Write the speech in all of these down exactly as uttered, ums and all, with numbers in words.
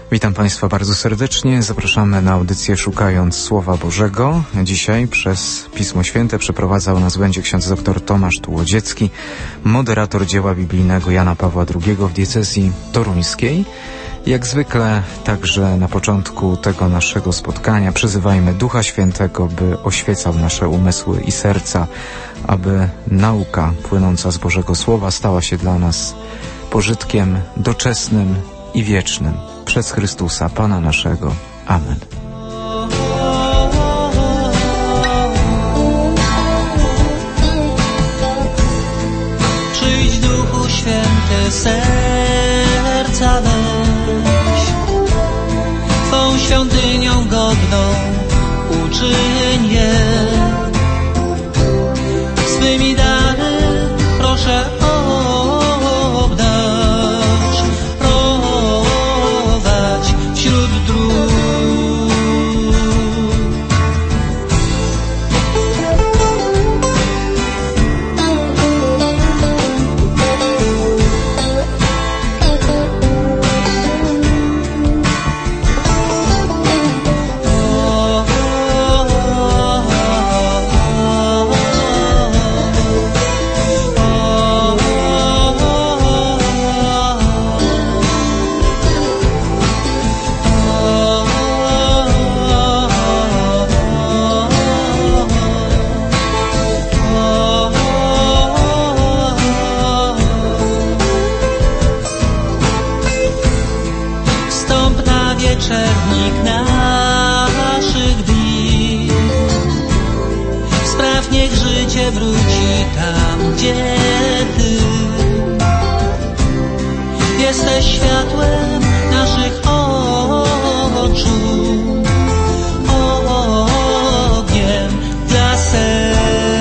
Witam Państwa bardzo serdecznie. Zapraszamy na audycję Szukając Słowa Bożego. Dzisiaj przez Pismo Święte przeprowadzał nas będzie ksiądz dr Tomasz Tułodziecki, moderator dzieła biblijnego Jana Pawła drugiego w diecezji toruńskiej. Jak zwykle także na początku tego naszego spotkania przyzywajmy Ducha Świętego, by oświecał nasze umysły i serca, aby nauka płynąca z Bożego Słowa stała się dla nas pożytkiem doczesnym i wiecznym. Przez Chrystusa, Pana naszego. Amen. Przyjdź, Duchu Święty, serca weź, Twą świątynią godną uczyń je. Swymi dary proszę obdarz, prowadź wśród dróg. Wieczernik naszych dni, spraw, niech życie wróci tam, gdzie Ty jesteś światłem naszych oczu, ogniem dla serc.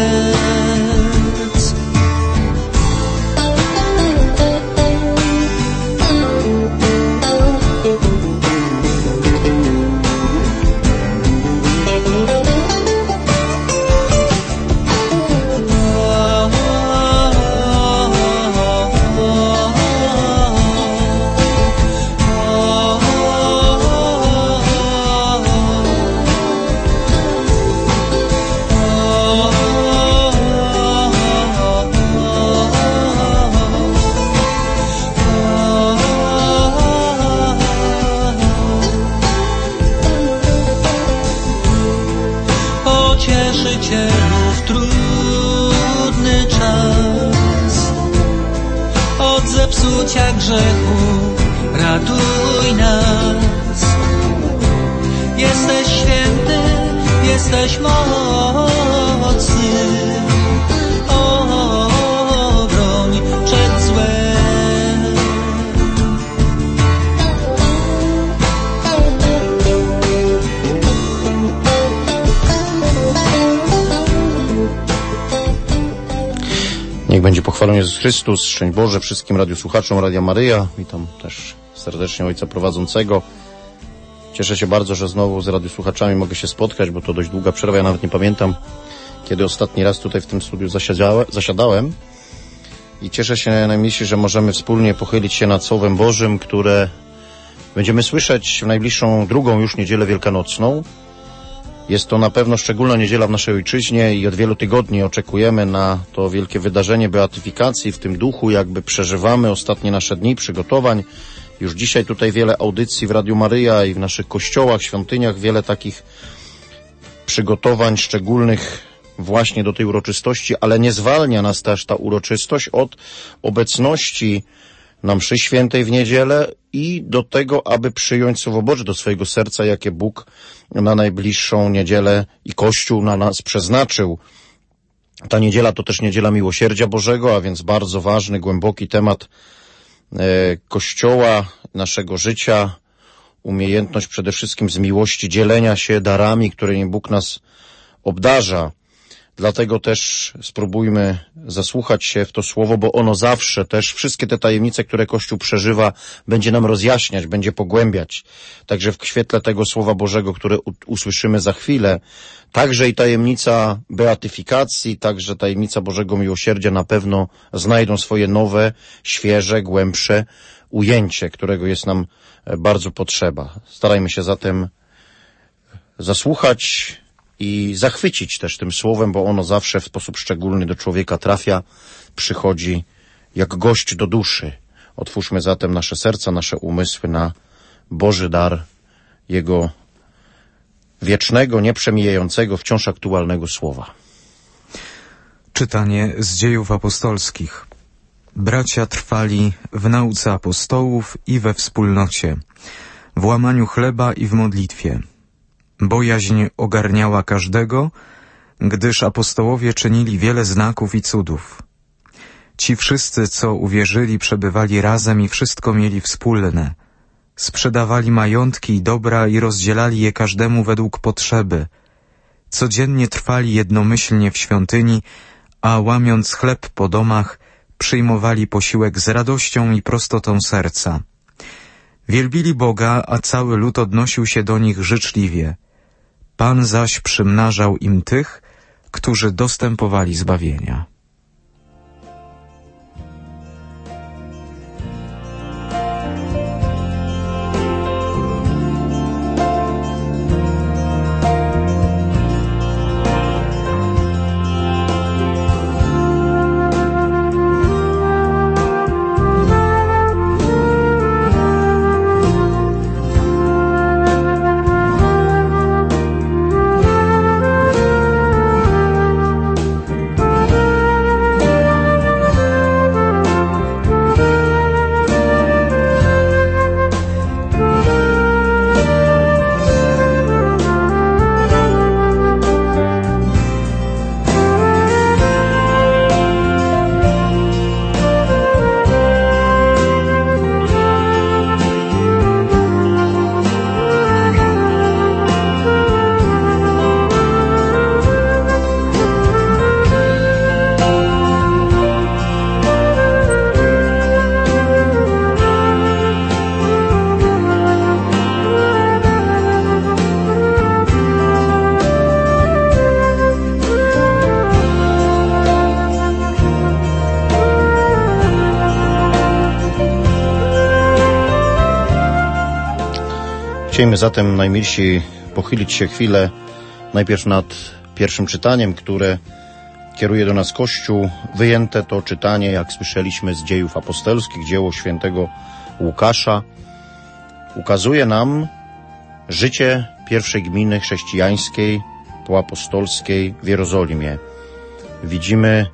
Pocieszycielu w trudny czas, od zepsucia grzechu ratuj nas. Jesteś święty, jesteś mocny, obroń przed złem. Niech będzie pochwalony Jezus Chrystus. Szczęść Boże wszystkim radiosłuchaczom Radia Maryja. Witam też serdecznie Ojca Prowadzącego. Cieszę się bardzo, że znowu z radiosłuchaczami mogę się spotkać, bo to dość długa przerwa. Ja nawet nie pamiętam, kiedy ostatni raz tutaj w tym studiu zasiadałem. I cieszę się na myśli, że możemy wspólnie pochylić się nad Słowem Bożym, które będziemy słyszeć w najbliższą drugą już niedzielę wielkanocną. Jest to na pewno szczególna niedziela w naszej ojczyźnie i od wielu tygodni oczekujemy na to wielkie wydarzenie beatyfikacji. W tym duchu jakby przeżywamy ostatnie nasze dni przygotowań. Już dzisiaj tutaj wiele audycji w Radiu Maryja i w naszych kościołach, świątyniach, wiele takich przygotowań szczególnych właśnie do tej uroczystości, ale nie zwalnia nas też ta uroczystość od obecności na mszy świętej w niedzielę i do tego, aby przyjąć Słowo Boże do swojego serca, jakie Bóg na najbliższą niedzielę i Kościół na nas przeznaczył. Ta niedziela to też niedziela Miłosierdzia Bożego, a więc bardzo ważny, głęboki temat e, Kościoła, naszego życia, umiejętność przede wszystkim z miłości dzielenia się darami, którymi Bóg nas obdarza. Dlatego też spróbujmy zasłuchać się w to słowo, bo ono zawsze też, wszystkie te tajemnice, które Kościół przeżywa, będzie nam rozjaśniać, będzie pogłębiać. Także w świetle tego Słowa Bożego, które usłyszymy za chwilę, także i tajemnica beatyfikacji, także tajemnica Bożego Miłosierdzia na pewno znajdą swoje nowe, świeże, głębsze ujęcie, którego jest nam bardzo potrzeba. Starajmy się zatem zasłuchać i zachwycić też tym słowem, bo ono zawsze w sposób szczególny do człowieka trafia, przychodzi jak gość do duszy. Otwórzmy zatem nasze serca, nasze umysły na Boży dar Jego wiecznego, nieprzemijającego, wciąż aktualnego słowa. Czytanie z Dziejów Apostolskich. Bracia trwali w nauce apostołów i we wspólnocie, w łamaniu chleba i w modlitwie. Bojaźń ogarniała każdego, gdyż apostołowie czynili wiele znaków i cudów. Ci wszyscy, co uwierzyli, przebywali razem i wszystko mieli wspólne. Sprzedawali majątki i dobra i rozdzielali je każdemu według potrzeby. Codziennie trwali jednomyślnie w świątyni, a łamiąc chleb po domach, przyjmowali posiłek z radością i prostotą serca. Wielbili Boga, a cały lud odnosił się do nich życzliwie. Pan zaś przymnażał im tych, którzy dostępowali zbawienia. Chcielibyśmy zatem, najmilsi, pochylić się chwilę najpierw nad pierwszym czytaniem, które kieruje do nas Kościół. Wyjęte to czytanie, jak słyszeliśmy, z Dziejów Apostolskich, dzieło świętego Łukasza. Ukazuje nam życie pierwszej gminy chrześcijańskiej, poapostolskiej w Jerozolimie. Widzimy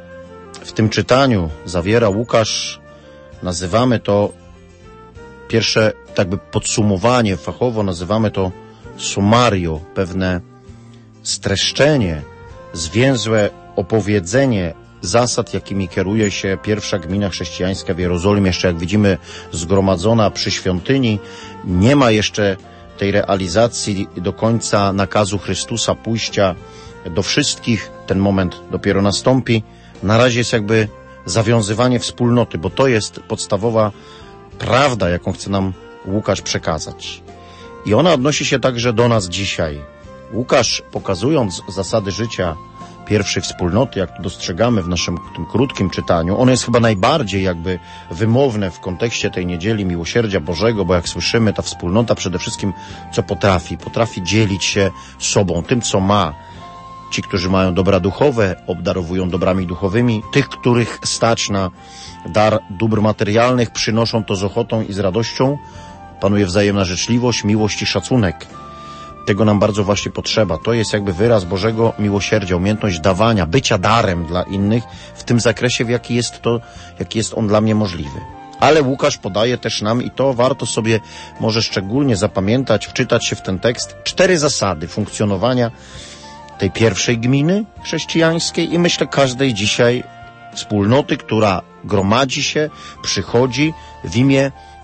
w tym czytaniu, zawiera Łukasz, nazywamy to pierwsze tak by podsumowanie, fachowo nazywamy to summario, pewne streszczenie, zwięzłe opowiedzenie zasad, jakimi kieruje się pierwsza gmina chrześcijańska w Jerozolimie. Jeszcze jak widzimy, zgromadzona przy świątyni, nie ma jeszcze tej realizacji do końca nakazu Chrystusa pójścia do wszystkich. Ten moment dopiero nastąpi. Na razie jest jakby zawiązywanie wspólnoty, bo to jest podstawowa prawda, jaką chce nam Łukasz przekazać. I ona odnosi się także do nas dzisiaj. Łukasz, pokazując zasady życia pierwszej wspólnoty, jak to dostrzegamy w naszym tym krótkim czytaniu, ono jest chyba najbardziej jakby wymowne w kontekście tej niedzieli Miłosierdzia Bożego, bo jak słyszymy, ta wspólnota przede wszystkim co potrafi? Potrafi dzielić się sobą, tym co ma. Ci, którzy mają dobra duchowe, obdarowują dobrami duchowymi. Tych, których stać na dar dóbr materialnych, przynoszą to z ochotą i z radością. Panuje wzajemna życzliwość, miłość i szacunek. Tego nam bardzo właśnie potrzeba. To jest jakby wyraz Bożego miłosierdzia, umiejętność dawania, bycia darem dla innych w tym zakresie, w jaki jest to, jaki jest on dla mnie możliwy. Ale Łukasz podaje też nam, i to warto sobie może szczególnie zapamiętać, wczytać się w ten tekst, cztery zasady funkcjonowania tej pierwszej gminy chrześcijańskiej i myślę każdej dzisiaj wspólnoty, która gromadzi się, przychodzi w imię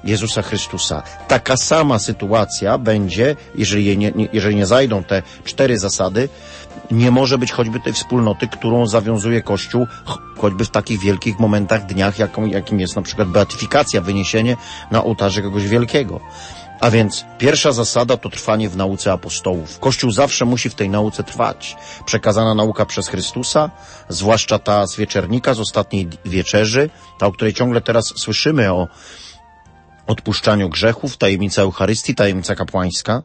Jezusa Chrystusa. Taka sama sytuacja będzie, jeżeli, je nie, nie, jeżeli nie zajdą te cztery zasady, nie może być choćby tej wspólnoty, którą zawiązuje Kościół, choćby w takich wielkich momentach, dniach, jaką, jakim jest na przykład beatyfikacja, wyniesienie na ołtarze kogoś wielkiego. A więc pierwsza zasada to trwanie w nauce apostołów. Kościół zawsze musi w tej nauce trwać. Przekazana nauka przez Chrystusa, zwłaszcza ta z wieczernika, z ostatniej wieczerzy, ta, o której ciągle teraz słyszymy, o odpuszczaniu grzechów, tajemnica Eucharystii, tajemnica kapłańska,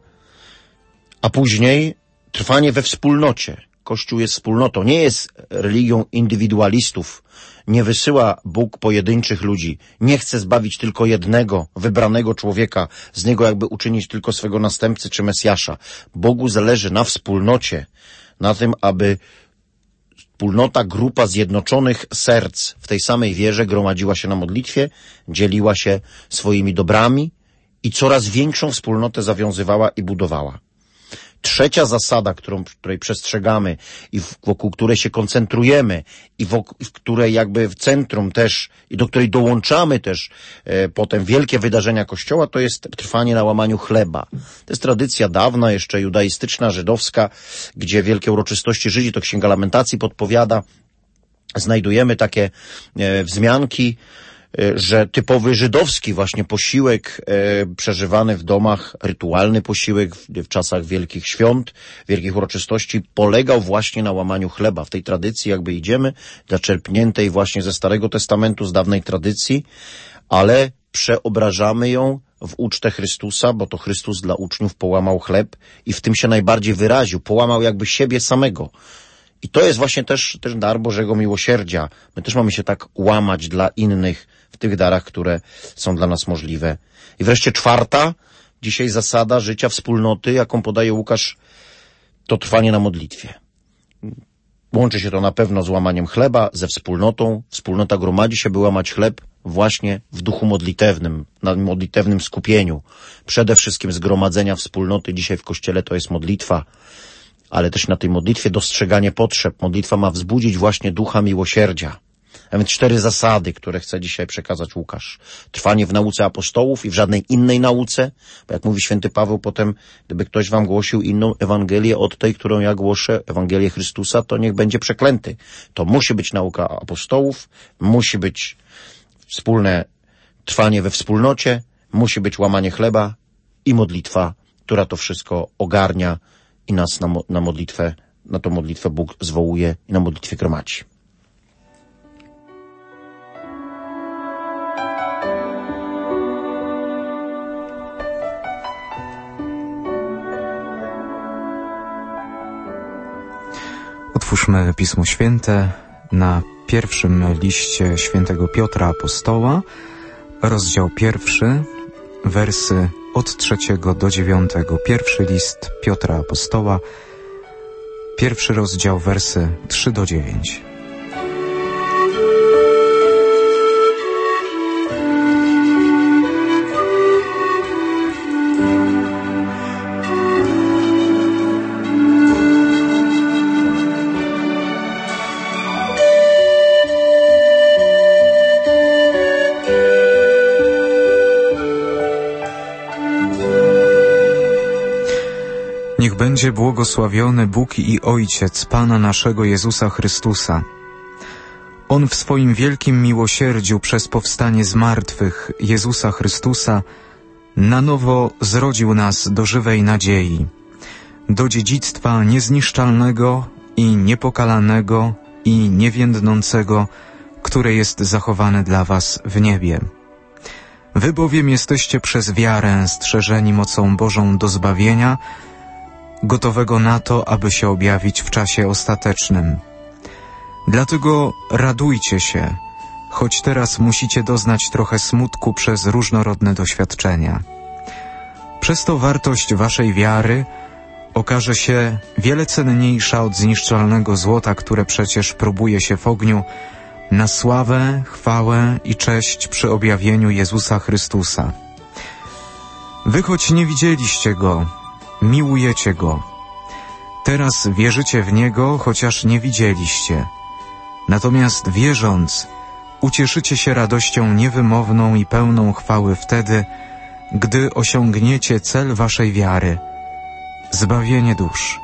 a później trwanie we wspólnocie. Kościół jest wspólnotą, nie jest religią indywidualistów. Nie wysyła Bóg pojedynczych ludzi. Nie chce zbawić tylko jednego, wybranego człowieka, z niego jakby uczynić tylko swego następcy czy Mesjasza. Bogu zależy na wspólnocie, na tym, aby wspólnota, grupa zjednoczonych serc w tej samej wierze gromadziła się na modlitwie, dzieliła się swoimi dobrami i coraz większą wspólnotę zawiązywała i budowała. Trzecia zasada, którą, której przestrzegamy i wokół której się koncentrujemy i wokół, w której jakby w centrum też i do której dołączamy też e, potem wielkie wydarzenia Kościoła, to jest trwanie na łamaniu chleba. To jest tradycja dawna, jeszcze judaistyczna, żydowska, gdzie wielkie uroczystości Żydzi, to Księga Lamentacji podpowiada, znajdujemy takie e, wzmianki, że typowy żydowski właśnie posiłek e, przeżywany w domach, rytualny posiłek w, w czasach wielkich świąt, wielkich uroczystości polegał właśnie na łamaniu chleba. W tej tradycji jakby idziemy, zaczerpniętej właśnie ze Starego Testamentu, z dawnej tradycji, ale przeobrażamy ją w ucztę Chrystusa, bo to Chrystus dla uczniów połamał chleb i w tym się najbardziej wyraził. Połamał jakby siebie samego. I to jest właśnie też, też dar Bożego miłosierdzia. My też mamy się tak łamać dla innych w tych darach, które są dla nas możliwe. I wreszcie czwarta, dzisiaj zasada życia wspólnoty, jaką podaje Łukasz, to trwanie na modlitwie. Łączy się to na pewno z łamaniem chleba, ze wspólnotą. Wspólnota gromadzi się, by łamać chleb właśnie w duchu modlitewnym, na modlitewnym skupieniu. Przede wszystkim zgromadzenia wspólnoty dzisiaj w Kościele to jest modlitwa, ale też na tej modlitwie dostrzeganie potrzeb. Modlitwa ma wzbudzić właśnie ducha miłosierdzia. A więc cztery zasady, które chce dzisiaj przekazać Łukasz. Trwanie w nauce apostołów i w żadnej innej nauce, bo jak mówi święty Paweł potem, gdyby ktoś wam głosił inną Ewangelię od tej, którą ja głoszę, Ewangelię Chrystusa, to niech będzie przeklęty. To musi być nauka apostołów, musi być wspólne trwanie we wspólnocie, musi być łamanie chleba i modlitwa, która to wszystko ogarnia i nas na, mo- na modlitwę, na tą modlitwę Bóg zwołuje i na modlitwie gromadzi. Otwórzmy Pismo Święte na pierwszym liście świętego Piotra Apostoła, rozdział pierwszy, wersy od trzeciego do dziewiątego. Pierwszy list Piotra Apostoła, pierwszy rozdział, wersy trzy do dziewięć. Niech będzie błogosławiony Bóg i Ojciec Pana naszego Jezusa Chrystusa. On w swoim wielkim miłosierdziu przez powstanie z martwych Jezusa Chrystusa na nowo zrodził nas do żywej nadziei, do dziedzictwa niezniszczalnego i niepokalanego i niewiędnącego, które jest zachowane dla was w niebie. Wy bowiem jesteście przez wiarę strzeżeni mocą Bożą do zbawienia, gotowego na to, aby się objawić w czasie ostatecznym. Dlatego radujcie się, choć teraz musicie doznać trochę smutku przez różnorodne doświadczenia. Przez to wartość waszej wiary okaże się wiele cenniejsza od zniszczalnego złota, które przecież próbuje się w ogniu, na sławę, chwałę i cześć przy objawieniu Jezusa Chrystusa. Wy choć nie widzieliście Go, miłujecie Go. Teraz wierzycie w Niego, chociaż nie widzieliście. Natomiast wierząc, Ucieszycie się radością niewymowną i pełną chwały wtedy, gdy osiągniecie cel waszej wiary, zbawienie dusz.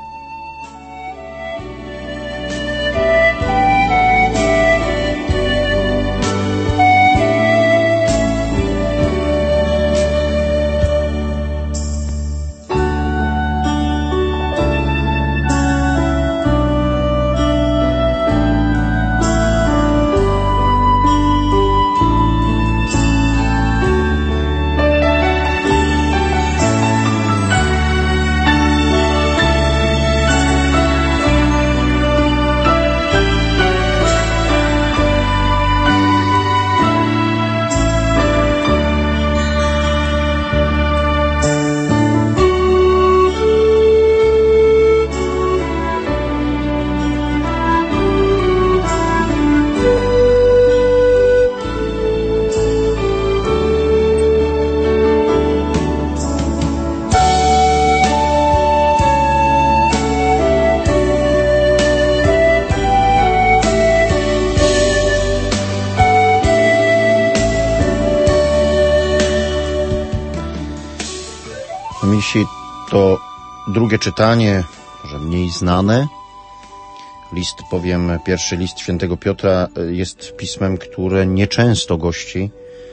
Misi to drugie czytanie, może mniej znane. List, powiem, pierwszy list świętego Piotra jest pismem, które nieczęsto gości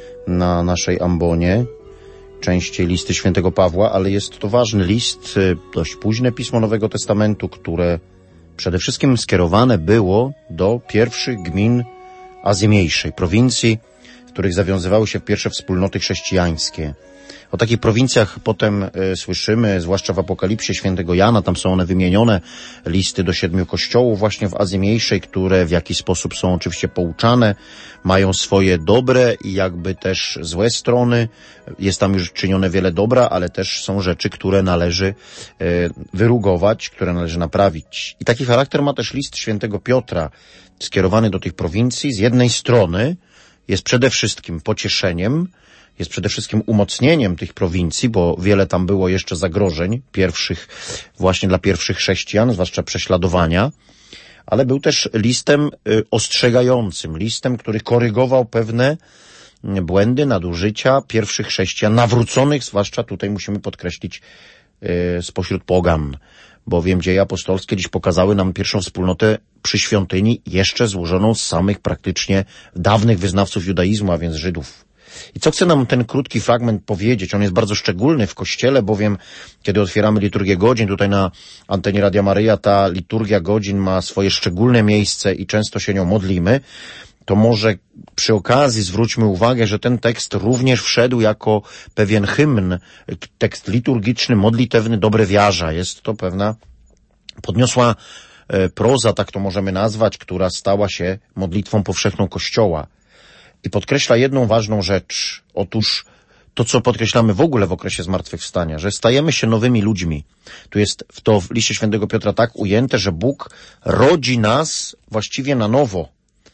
na naszej ambonie. Częściej listy świętego Pawła, ale jest to ważny list, dość późne pismo Nowego Testamentu, które przede wszystkim skierowane było do pierwszych gmin Azji Mniejszej, prowincji, w których zawiązywały się pierwsze wspólnoty chrześcijańskie. O takich prowincjach potem y, słyszymy, zwłaszcza w Apokalipsie świętego Jana, tam są one wymienione, listy do siedmiu kościołów właśnie w Azji Mniejszej, które w jakiś sposób są oczywiście pouczane, mają swoje dobre i jakby też złe strony. Jest tam już czynione wiele dobra, ale też są rzeczy, które należy y, wyrugować, które należy naprawić. I taki charakter ma też list świętego Piotra, skierowany do tych prowincji. Z jednej strony jest przede wszystkim pocieszeniem, jest przede wszystkim umocnieniem tych prowincji, bo wiele tam było jeszcze zagrożeń pierwszych, właśnie dla pierwszych chrześcijan, zwłaszcza prześladowania, ale był też listem ostrzegającym, listem, który korygował pewne błędy, nadużycia pierwszych chrześcijan, nawróconych, zwłaszcza tutaj musimy podkreślić, spośród pogan, bowiem dzieje apostolskie dziś pokazały nam pierwszą wspólnotę przy świątyni, jeszcze złożoną z samych praktycznie dawnych wyznawców judaizmu, a więc Żydów. I co chce nam ten krótki fragment powiedzieć? On jest bardzo szczególny w Kościele, bowiem kiedy otwieramy liturgię godzin, tutaj na antenie Radia Maryja ta liturgia godzin ma swoje szczególne miejsce i często się nią modlimy, to może przy okazji zwróćmy uwagę, że ten tekst również wszedł jako pewien hymn, tekst liturgiczny, modlitewny, dobrewiarza. Jest to pewna podniosła proza, tak to możemy nazwać, która stała się modlitwą powszechną Kościoła. I podkreśla jedną ważną rzecz. Otóż to, co podkreślamy w ogóle w okresie zmartwychwstania, że stajemy się nowymi ludźmi. Tu jest w to w liście świętego Piotra tak ujęte, że Bóg rodzi nas właściwie na nowo.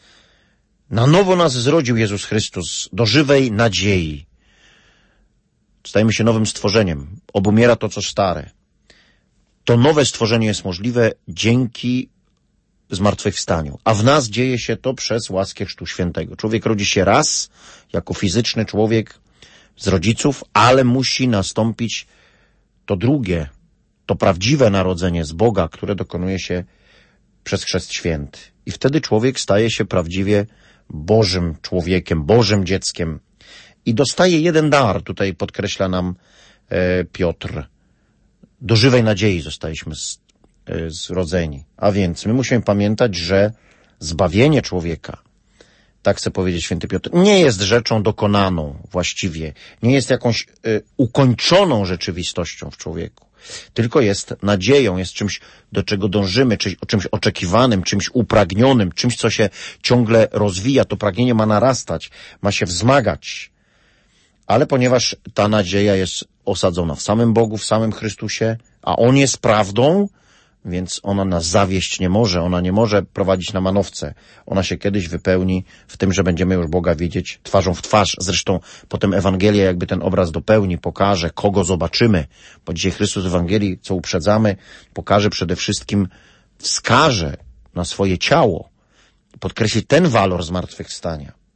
Na nowo nas zrodził Jezus Chrystus do żywej nadziei. Stajemy się nowym stworzeniem. Obumiera to, co stare. To nowe stworzenie jest możliwe dzięki zmartwychwstaniu. A w nas dzieje się to przez łaskę Chrztu Świętego. Człowiek rodzi się raz, jako fizyczny człowiek z rodziców, ale musi nastąpić to drugie, to prawdziwe narodzenie z Boga, które dokonuje się przez Chrzest Święty. I wtedy człowiek staje się prawdziwie Bożym człowiekiem, Bożym dzieckiem. I dostaje jeden dar, tutaj podkreśla nam e, Piotr. Do żywej nadziei zostaliśmy z, e, zrodzeni. A więc my musimy pamiętać, że zbawienie człowieka, tak chcę powiedzieć święty Piotr, nie jest rzeczą dokonaną właściwie, nie jest jakąś e, ukończoną rzeczywistością w człowieku, tylko jest nadzieją, jest czymś, do czego dążymy, czymś, czymś oczekiwanym, czymś upragnionym, czymś, co się ciągle rozwija. To pragnienie ma narastać, ma się wzmagać. Ale ponieważ ta nadzieja jest osadzona w samym Bogu, w samym Chrystusie, a On jest prawdą, więc ona nas zawieść nie może, ona nie może prowadzić na manowce. Ona się kiedyś wypełni w tym, że będziemy już Boga widzieć twarzą w twarz. Zresztą potem Ewangelia jakby ten obraz dopełni, pokaże, kogo zobaczymy. Bo dzisiaj Chrystus w Ewangelii, co uprzedzamy, pokaże przede wszystkim, wskaże na swoje ciało, podkreśli ten walor zmartwychwstania.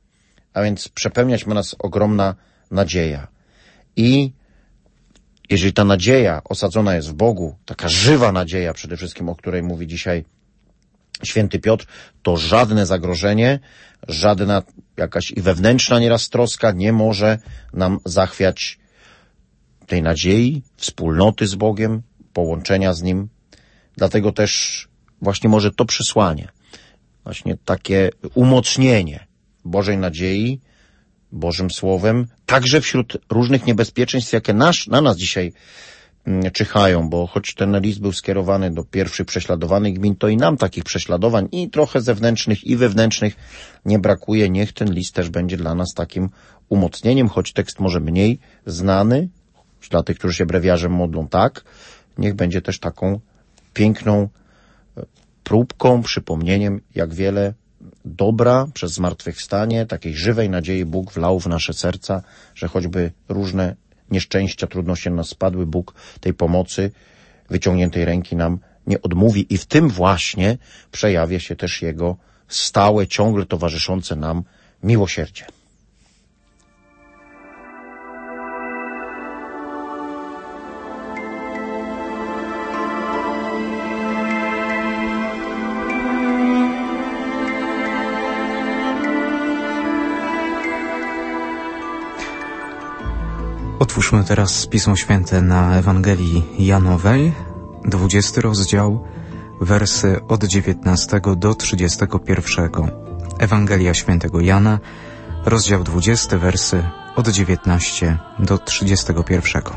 a więc przepełniać ma nas ogromna nadzieja. I jeżeli ta nadzieja osadzona jest w Bogu, taka żywa nadzieja przede wszystkim, o której mówi dzisiaj święty Piotr, to żadne zagrożenie, żadna jakaś i wewnętrzna nieraz troska nie może nam zachwiać tej nadziei, wspólnoty z Bogiem, połączenia z Nim. Dlatego też właśnie może to przesłanie, właśnie takie umocnienie Bożej nadziei, Bożym Słowem, także wśród różnych niebezpieczeństw, jakie nasz, na nas dzisiaj czyhają, bo choć ten list był skierowany do pierwszych prześladowanych gmin, to i nam takich prześladowań i trochę zewnętrznych i wewnętrznych nie brakuje. Niech ten list też będzie dla nas takim umocnieniem, choć tekst może mniej znany, dla tych, którzy się brewiarzem modlą, tak, niech będzie też taką piękną próbką, przypomnieniem, jak wiele dobra przez zmartwychwstanie, takiej żywej nadziei Bóg wlał w nasze serca, że choćby różne nieszczęścia, trudności na nas spadły, Bóg tej pomocy, wyciągniętej ręki nam nie odmówi i w tym właśnie przejawia się też Jego stałe, ciągle towarzyszące nam miłosierdzie. Otwórzmy teraz Pismo Święte na Ewangelii Janowej, dwudziesty rozdział, wersy od dziewiętnastego do trzydziestego pierwszego. Ewangelia Świętego Jana, rozdział dwudziesty, wersy od dziewiętnastego do trzydziestego pierwszego.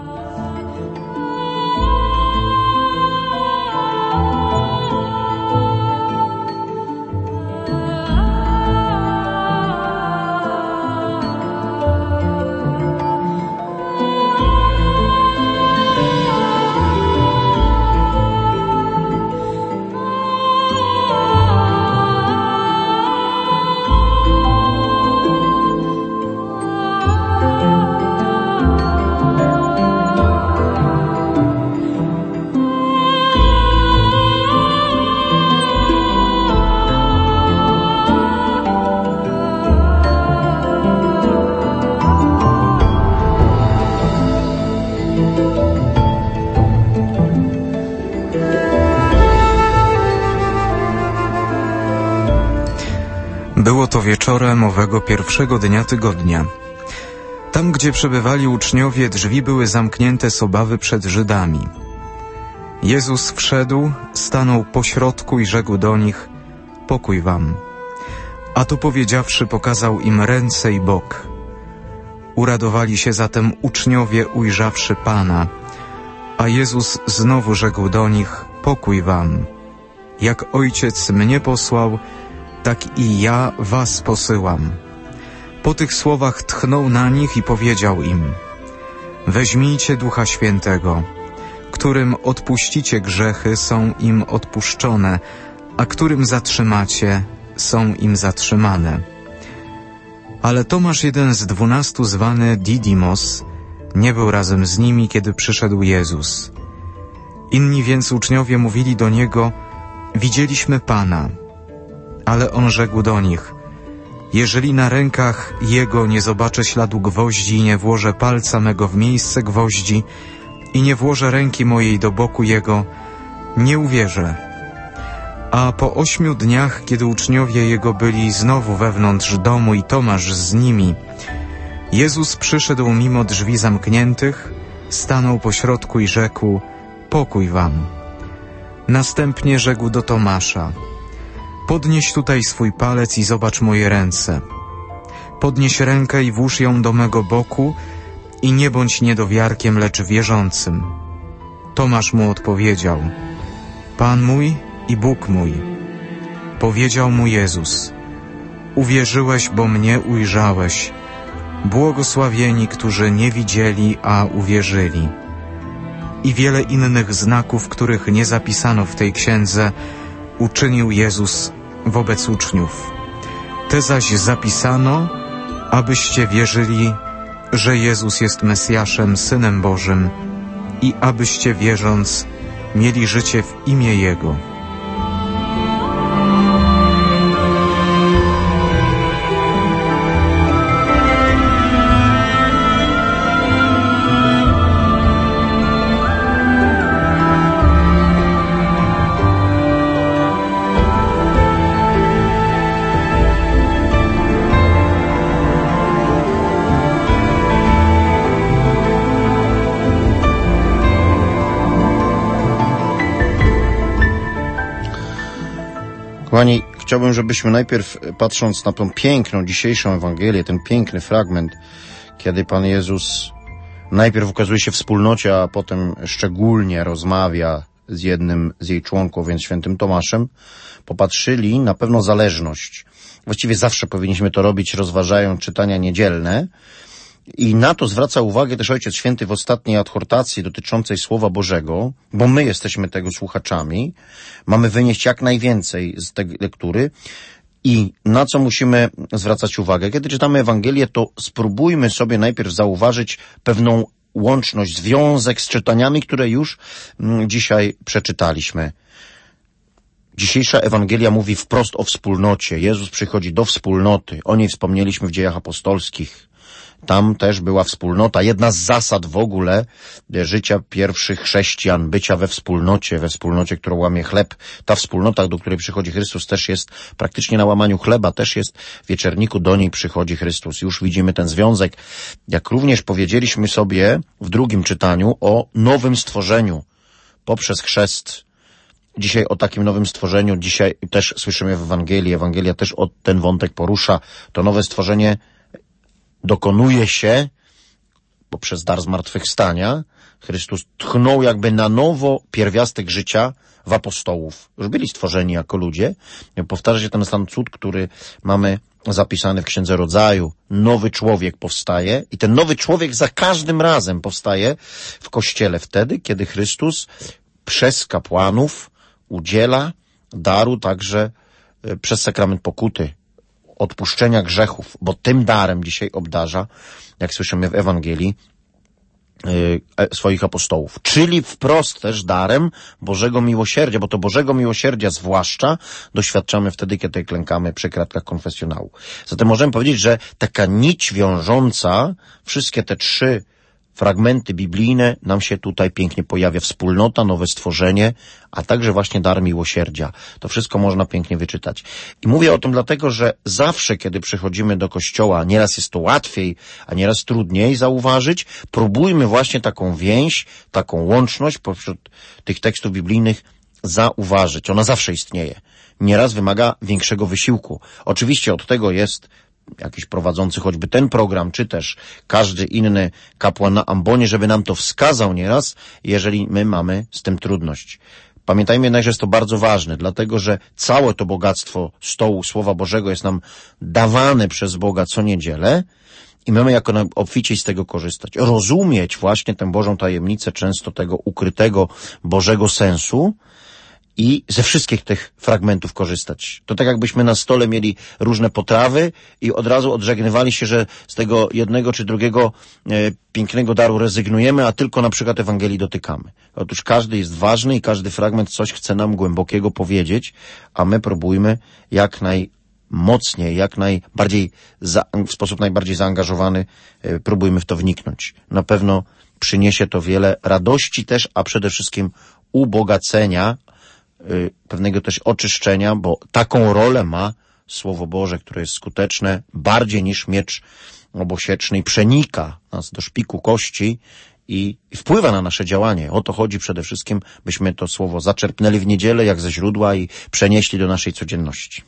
Było to wieczorem owego pierwszego dnia tygodnia. Tam, gdzie przebywali uczniowie, drzwi były zamknięte z obawy przed Żydami. Jezus wszedł, stanął pośrodku i rzekł do nich: pokój wam. A to powiedziawszy, pokazał im ręce i bok. Uradowali się zatem uczniowie, ujrzawszy Pana. A Jezus znowu rzekł do nich: pokój wam. Jak Ojciec mnie posłał, tak i ja was posyłam. Po tych słowach tchnął na nich i powiedział im: weźmijcie Ducha Świętego, którym odpuścicie grzechy, są im odpuszczone, a którym zatrzymacie, są im zatrzymane. Ale Tomasz, jeden z dwunastu, zwany Didymos, nie był razem z nimi, kiedy przyszedł Jezus. Inni więc uczniowie mówili do Niego: widzieliśmy Pana. Ale On rzekł do nich: jeżeli na rękach Jego nie zobaczę śladu gwoździ i nie włożę palca mego w miejsce gwoździ i nie włożę ręki mojej do boku Jego, nie uwierzę. A po ośmiu dniach, kiedy uczniowie Jego byli znowu wewnątrz domu i Tomasz z nimi, Jezus przyszedł mimo drzwi zamkniętych, stanął pośrodku i rzekł: pokój wam. Następnie rzekł do Tomasza: podnieś tutaj swój palec i zobacz moje ręce. Podnieś rękę i włóż ją do mego boku i nie bądź niedowiarkiem, lecz wierzącym. Tomasz mu odpowiedział: Pan mój i Bóg mój. Powiedział mu Jezus: uwierzyłeś, bo mnie ujrzałeś. Błogosławieni, którzy nie widzieli, a uwierzyli. I wiele innych znaków, których nie zapisano w tej księdze, uczynił Jezus wobec uczniów. Te zaś zapisano, abyście wierzyli, że Jezus jest Mesjaszem, Synem Bożym, i abyście, wierząc, mieli życie w imię Jego. Kochani, chciałbym, żebyśmy najpierw, patrząc na tą piękną dzisiejszą Ewangelię, ten piękny fragment, kiedy Pan Jezus najpierw ukazuje się wspólnocie, a potem szczególnie rozmawia z jednym z jej członków, więc świętym Tomaszem, popatrzyli na pewną zależność. Właściwie zawsze powinniśmy to robić, rozważając czytania niedzielne. I na to zwraca uwagę też Ojciec Święty w ostatniej adhortacji dotyczącej Słowa Bożego, bo my jesteśmy tego słuchaczami, mamy wynieść jak najwięcej z tej lektury i na co musimy zwracać uwagę. Kiedy czytamy Ewangelię, to spróbujmy sobie najpierw zauważyć pewną łączność, związek z czytaniami, które już mm, dzisiaj przeczytaliśmy. Dzisiejsza Ewangelia mówi wprost o wspólnocie. Jezus przychodzi do wspólnoty. O niej wspomnieliśmy w Dziejach Apostolskich. Tam też była wspólnota. Jedna z zasad w ogóle życia pierwszych chrześcijan, bycia we wspólnocie, we wspólnocie, którą łamie chleb. Ta wspólnota, do której przychodzi Chrystus, też jest praktycznie na łamaniu chleba, też jest w wieczerniku, do niej przychodzi Chrystus. Już widzimy ten związek. Jak również powiedzieliśmy sobie w drugim czytaniu o nowym stworzeniu poprzez chrzest. Dzisiaj o takim nowym stworzeniu, dzisiaj też słyszymy w Ewangelii, Ewangelia też o ten wątek porusza. To nowe stworzenie dokonuje się poprzez dar zmartwychwstania. Chrystus tchnął jakby na nowo pierwiastek życia w apostołów. Już byli stworzeni jako ludzie. Powtarza się ten sam cud, który mamy zapisany w Księdze Rodzaju. Nowy człowiek powstaje i ten nowy człowiek za każdym razem powstaje w Kościele wtedy, kiedy Chrystus przez kapłanów udziela daru także przez sakrament pokuty, odpuszczenia grzechów, bo tym darem dzisiaj obdarza, jak słyszymy w Ewangelii, swoich apostołów. Czyli wprost też darem Bożego miłosierdzia, bo to Bożego miłosierdzia zwłaszcza doświadczamy wtedy, kiedy klękamy przy kratkach konfesjonału. Zatem możemy powiedzieć, że taka nić wiążąca wszystkie te trzy fragmenty biblijne nam się tutaj pięknie pojawia. Wspólnota, nowe stworzenie, a także właśnie dar miłosierdzia. To wszystko można pięknie wyczytać. I mówię o tym dlatego, że zawsze, kiedy przychodzimy do Kościoła, nieraz jest to łatwiej, a nieraz trudniej zauważyć, próbujmy właśnie taką więź, taką łączność pośród tych tekstów biblijnych zauważyć. Ona zawsze istnieje. Nieraz wymaga większego wysiłku. Oczywiście od tego jest jakiś prowadzący choćby ten program, czy też każdy inny kapłan na ambonie, żeby nam to wskazał nieraz, jeżeli my mamy z tym trudność. Pamiętajmy jednak, że jest to bardzo ważne, dlatego że całe to bogactwo stołu Słowa Bożego jest nam dawane przez Boga co niedzielę i my mamy jako obficiej z tego korzystać. Rozumieć właśnie tę Bożą tajemnicę, często tego ukrytego Bożego sensu, i ze wszystkich tych fragmentów korzystać. To tak jakbyśmy na stole mieli różne potrawy i od razu odżegnywali się, że z tego jednego czy drugiego e, pięknego daru rezygnujemy, a tylko na przykład Ewangelii dotykamy. Otóż każdy jest ważny i każdy fragment coś chce nam głębokiego powiedzieć, a my próbujmy jak najmocniej, jak najbardziej, za, w sposób najbardziej zaangażowany e, próbujmy w to wniknąć. Na pewno przyniesie to wiele radości też, a przede wszystkim ubogacenia, pewnego też oczyszczenia, bo taką rolę ma Słowo Boże, które jest skuteczne bardziej niż miecz obosieczny i przenika nas do szpiku kości i, i wpływa na nasze działanie. O to chodzi przede wszystkim, byśmy to Słowo zaczerpnęli w niedzielę jak ze źródła i przenieśli do naszej codzienności.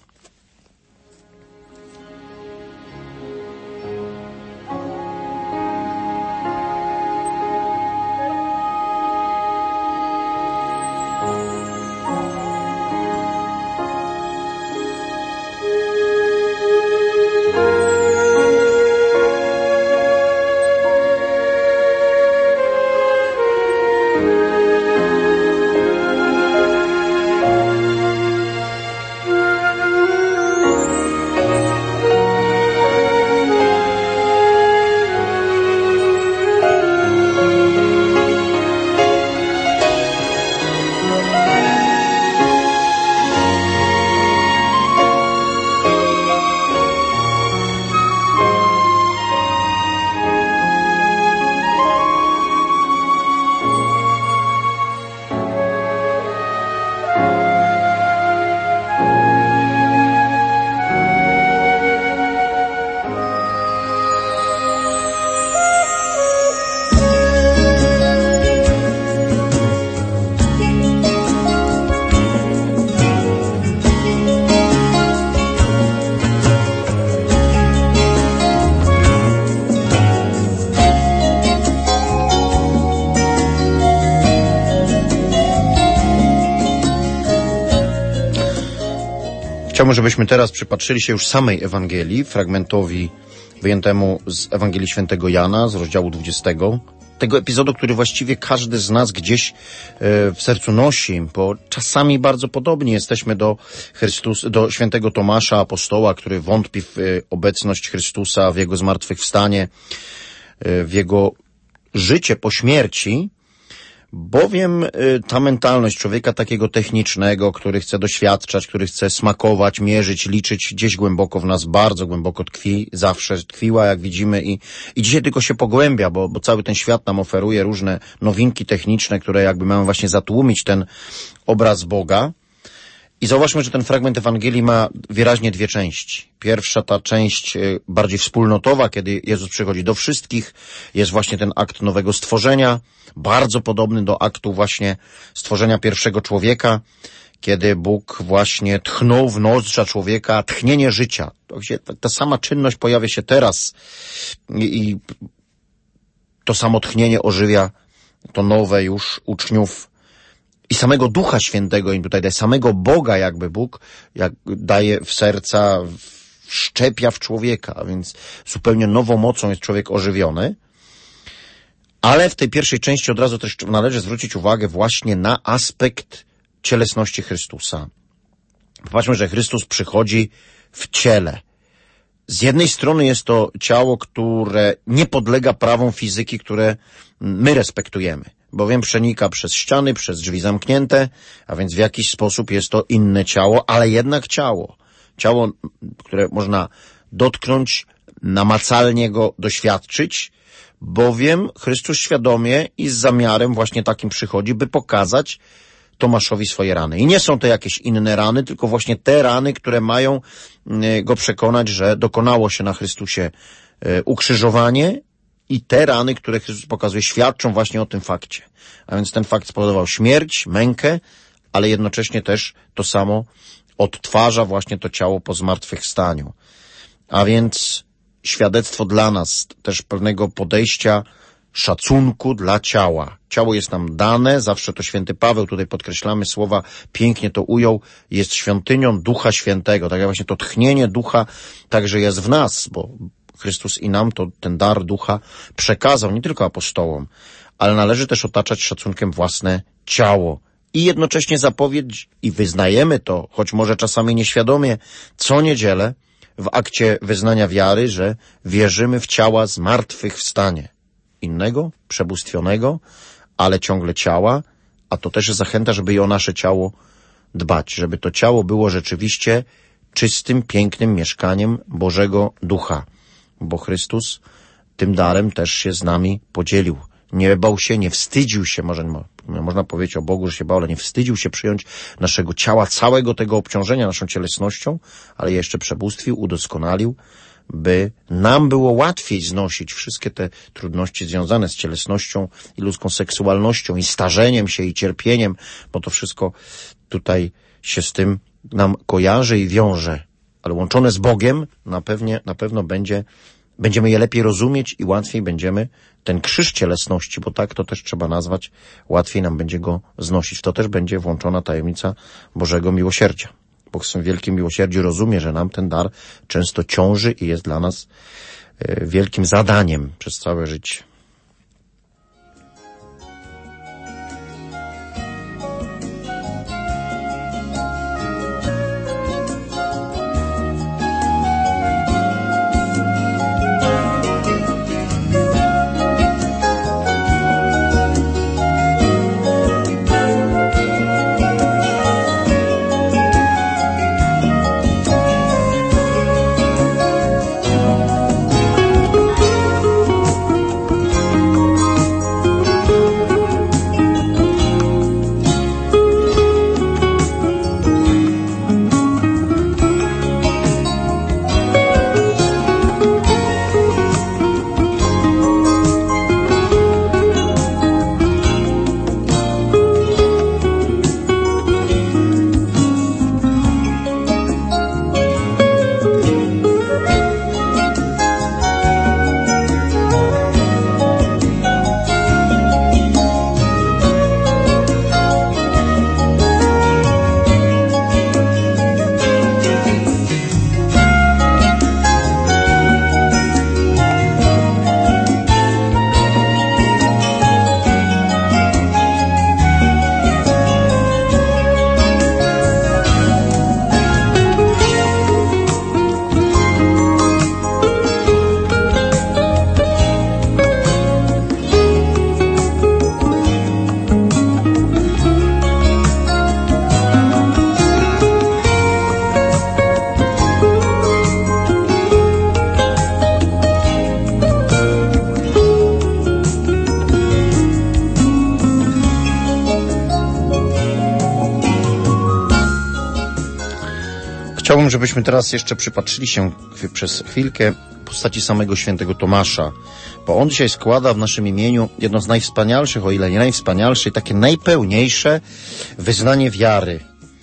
Chciałbym, żebyśmy teraz przypatrzyli się już samej Ewangelii, fragmentowi wyjętemu z Ewangelii Świętego Jana, z rozdziału dwudziestego. Tego epizodu, który właściwie każdy z nas gdzieś w sercu nosi, bo czasami bardzo podobnie jesteśmy do Chrystus, do świętego Tomasza, apostoła, który wątpi w obecność Chrystusa, w Jego zmartwychwstanie, w Jego życie po śmierci, bowiem ta mentalność człowieka takiego technicznego, który chce doświadczać, który chce smakować, mierzyć, liczyć, gdzieś głęboko w nas, bardzo głęboko tkwi, zawsze tkwiła, jak widzimy, i, i dzisiaj tylko się pogłębia, bo, bo cały ten świat nam oferuje różne nowinki techniczne, które jakby mają właśnie zatłumić ten obraz Boga. I zauważmy, że ten fragment Ewangelii ma wyraźnie dwie części. Pierwsza, ta część bardziej wspólnotowa, kiedy Jezus przychodzi do wszystkich, jest właśnie ten akt nowego stworzenia, bardzo podobny do aktu właśnie stworzenia pierwszego człowieka, kiedy Bóg właśnie tchnął w nozdrza człowieka tchnienie życia. Ta, ta sama czynność pojawia się teraz i, i to samo tchnienie ożywia to nowe już uczniów i samego Ducha Świętego im tutaj daje, samego Boga jakby Bóg jak daje w serca, wszczepia w człowieka, a więc zupełnie nową mocą jest człowiek ożywiony. Ale w tej pierwszej części od razu też należy zwrócić uwagę właśnie na aspekt cielesności Chrystusa. Popatrzmy, że Chrystus przychodzi w ciele. Z jednej strony jest to ciało, które nie podlega prawom fizyki, które my respektujemy, bowiem przenika przez ściany, przez drzwi zamknięte, a więc w jakiś sposób jest to inne ciało, ale jednak ciało. Ciało, które można dotknąć, namacalnie go doświadczyć, bowiem Chrystus świadomie i z zamiarem właśnie takim przychodzi, by pokazać Tomaszowi swoje rany. I nie są to jakieś inne rany, tylko właśnie te rany, które mają go przekonać, że dokonało się na Chrystusie ukrzyżowanie, i te rany, które Chrystus pokazuje, świadczą właśnie o tym fakcie. A więc ten fakt spowodował śmierć, mękę, ale jednocześnie też to samo odtwarza właśnie to ciało po zmartwychwstaniu. A więc świadectwo dla nas też pewnego podejścia, szacunku dla ciała. Ciało jest nam dane, zawsze to święty Paweł, tutaj podkreślamy słowa, pięknie to ujął, jest świątynią Ducha Świętego. Tak jak właśnie to tchnienie Ducha także jest w nas, bo Chrystus i nam to ten dar Ducha przekazał, nie tylko apostołom, ale należy też otaczać szacunkiem własne ciało. I jednocześnie zapowiedź, i wyznajemy to, choć może czasami nieświadomie, co niedzielę w akcie wyznania wiary, że wierzymy w ciała zmartwychwstanie. Innego, przebóstwionego, ale ciągle ciała, a to też jest zachęta, żeby i o nasze ciało dbać, żeby to ciało było rzeczywiście czystym, pięknym mieszkaniem Bożego Ducha, bo Chrystus tym darem też się z nami podzielił. Nie bał się, nie wstydził się, może można powiedzieć o Bogu, że się bał, ale nie wstydził się przyjąć naszego ciała, całego tego obciążenia naszą cielesnością, ale jeszcze przebóstwił, udoskonalił, by nam było łatwiej znosić wszystkie te trudności związane z cielesnością i ludzką seksualnością i starzeniem się i cierpieniem, bo to wszystko tutaj się z tym nam kojarzy i wiąże, ale łączone z Bogiem na pewnie, na pewno będzie, będziemy je lepiej rozumieć i łatwiej będziemy ten krzyż cielesności, bo tak to też trzeba nazwać, łatwiej nam będzie go znosić. W to też będzie włączona tajemnica Bożego miłosierdzia. Bóg w swym wielkim miłosierdziu rozumie, że nam ten dar często ciąży i jest dla nas wielkim zadaniem przez całe życie. Chciałbym, żebyśmy teraz jeszcze przypatrzyli się przez chwilkę postaci samego świętego Tomasza, bo on dzisiaj składa w naszym imieniu jedno z najwspanialszych, o ile nie najwspanialsze i takie najpełniejsze wyznanie wiary.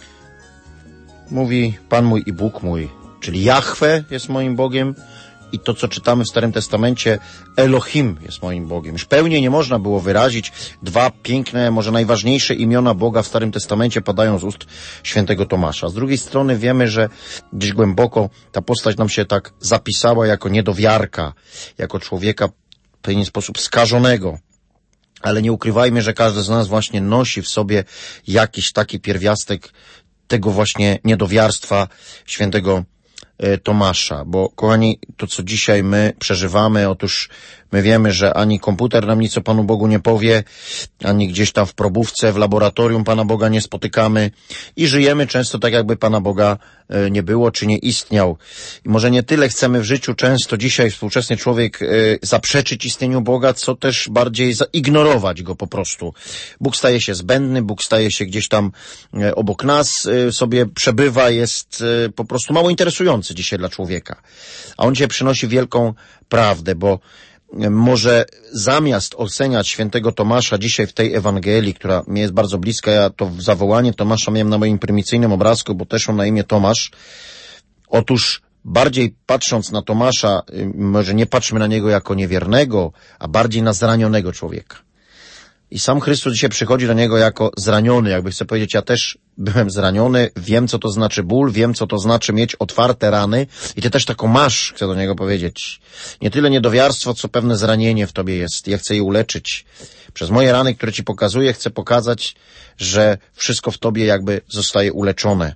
Mówi Pan mój i Bóg mój, czyli Jahwe jest moim Bogiem i to, co czytamy w Starym Testamencie, Elohim jest moim Bogiem. Już pełniej nie można było wyrazić. Dwa piękne, może najważniejsze imiona Boga w Starym Testamencie padają z ust świętego Tomasza. Z drugiej strony wiemy, że gdzieś głęboko ta postać nam się tak zapisała jako niedowiarka, jako człowieka w pewien sposób skażonego. Ale nie ukrywajmy, że każdy z nas właśnie nosi w sobie jakiś taki pierwiastek tego właśnie niedowiarstwa świętego Tomasza, bo kochani, to co dzisiaj my przeżywamy, otóż my wiemy, że ani komputer nam nic o Panu Bogu nie powie, ani gdzieś tam w probówce, w laboratorium Pana Boga nie spotykamy i żyjemy często tak, jakby Pana Boga nie było, czy nie istniał. I może nie tyle chcemy w życiu często dzisiaj współczesny człowiek zaprzeczyć istnieniu Boga, co też bardziej zaignorować Go po prostu. Bóg staje się zbędny, Bóg staje się gdzieś tam obok nas, sobie przebywa, jest po prostu mało interesujący dzisiaj dla człowieka. A On dzisiaj przynosi wielką prawdę, bo może zamiast oceniać świętego Tomasza dzisiaj w tej Ewangelii, która mi jest bardzo bliska, ja to zawołanie Tomasza miałem na moim prymicyjnym obrazku, bo też mam na imię Tomasz. Otóż bardziej patrząc na Tomasza, może nie patrzmy na niego jako niewiernego, a bardziej na zranionego człowieka. I sam Chrystus dzisiaj przychodzi do niego jako zraniony, jakby chce powiedzieć, ja też byłem zraniony, wiem co to znaczy ból, wiem co to znaczy mieć otwarte rany i ty też taką masz, chcę do niego powiedzieć. Nie tyle niedowiarstwo, co pewne zranienie w tobie jest. Ja chcę je uleczyć. Przez moje rany, które ci pokazuję, chcę pokazać, że wszystko w tobie jakby zostaje uleczone.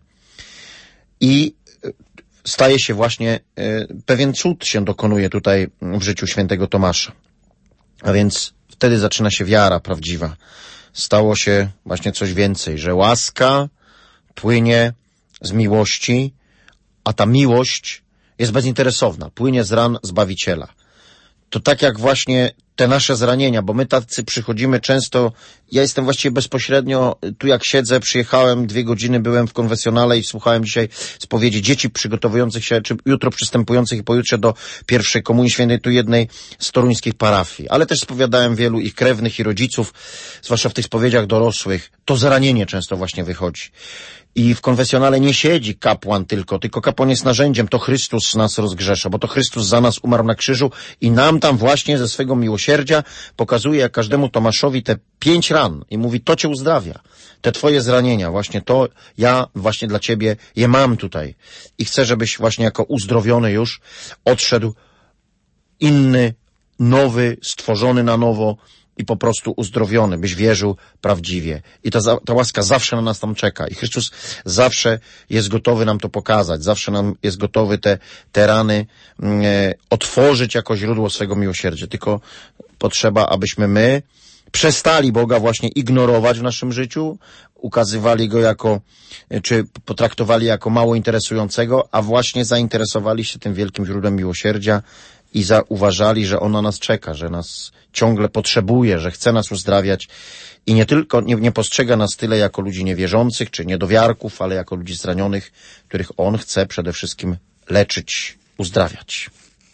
I staje się właśnie, pewien cud się dokonuje tutaj w życiu świętego Tomasza. A więc wtedy zaczyna się wiara prawdziwa. Stało się właśnie coś więcej, że łaska płynie z miłości, a ta miłość jest bezinteresowna, płynie z ran Zbawiciela. To tak jak właśnie te nasze zranienia, bo my tacy przychodzimy często, ja jestem właściwie bezpośrednio, tu jak siedzę, przyjechałem, dwie godziny byłem w konfesjonale i słuchałem dzisiaj spowiedzi dzieci przygotowujących się, czy jutro przystępujących i pojutrze do pierwszej komunii świętej, tu jednej z toruńskich parafii. Ale też spowiadałem wielu ich krewnych i rodziców, zwłaszcza w tych spowiedziach dorosłych. To zranienie często właśnie wychodzi. I w konfesjonale nie siedzi kapłan tylko, tylko kapłan jest narzędziem, to Chrystus nas rozgrzesza, bo to Chrystus za nas umarł na krzyżu i nam tam właśnie ze swego miłosierdzia pokazuje jak każdemu Tomaszowi te pięć ran i mówi, to cię uzdrawia, te twoje zranienia, właśnie to ja właśnie dla ciebie je mam tutaj i chcę, żebyś właśnie jako uzdrowiony już odszedł inny, nowy, stworzony na nowo, i po prostu uzdrowiony, byś wierzył prawdziwie. I ta, ta łaska zawsze na nas tam czeka. I Chrystus zawsze jest gotowy nam to pokazać. Zawsze nam jest gotowy te, te rany e, otworzyć jako źródło swego miłosierdzia. Tylko potrzeba, abyśmy my przestali Boga właśnie ignorować w naszym życiu, ukazywali Go jako, czy potraktowali jako mało interesującego, a właśnie zainteresowali się tym wielkim źródłem miłosierdzia i zauważali, że On na nas czeka, że nas ciągle potrzebuje, że chce nas uzdrawiać i nie tylko, nie, nie postrzega nas tyle jako ludzi niewierzących czy niedowiarków, ale jako ludzi zranionych, których On chce przede wszystkim leczyć, uzdrawiać.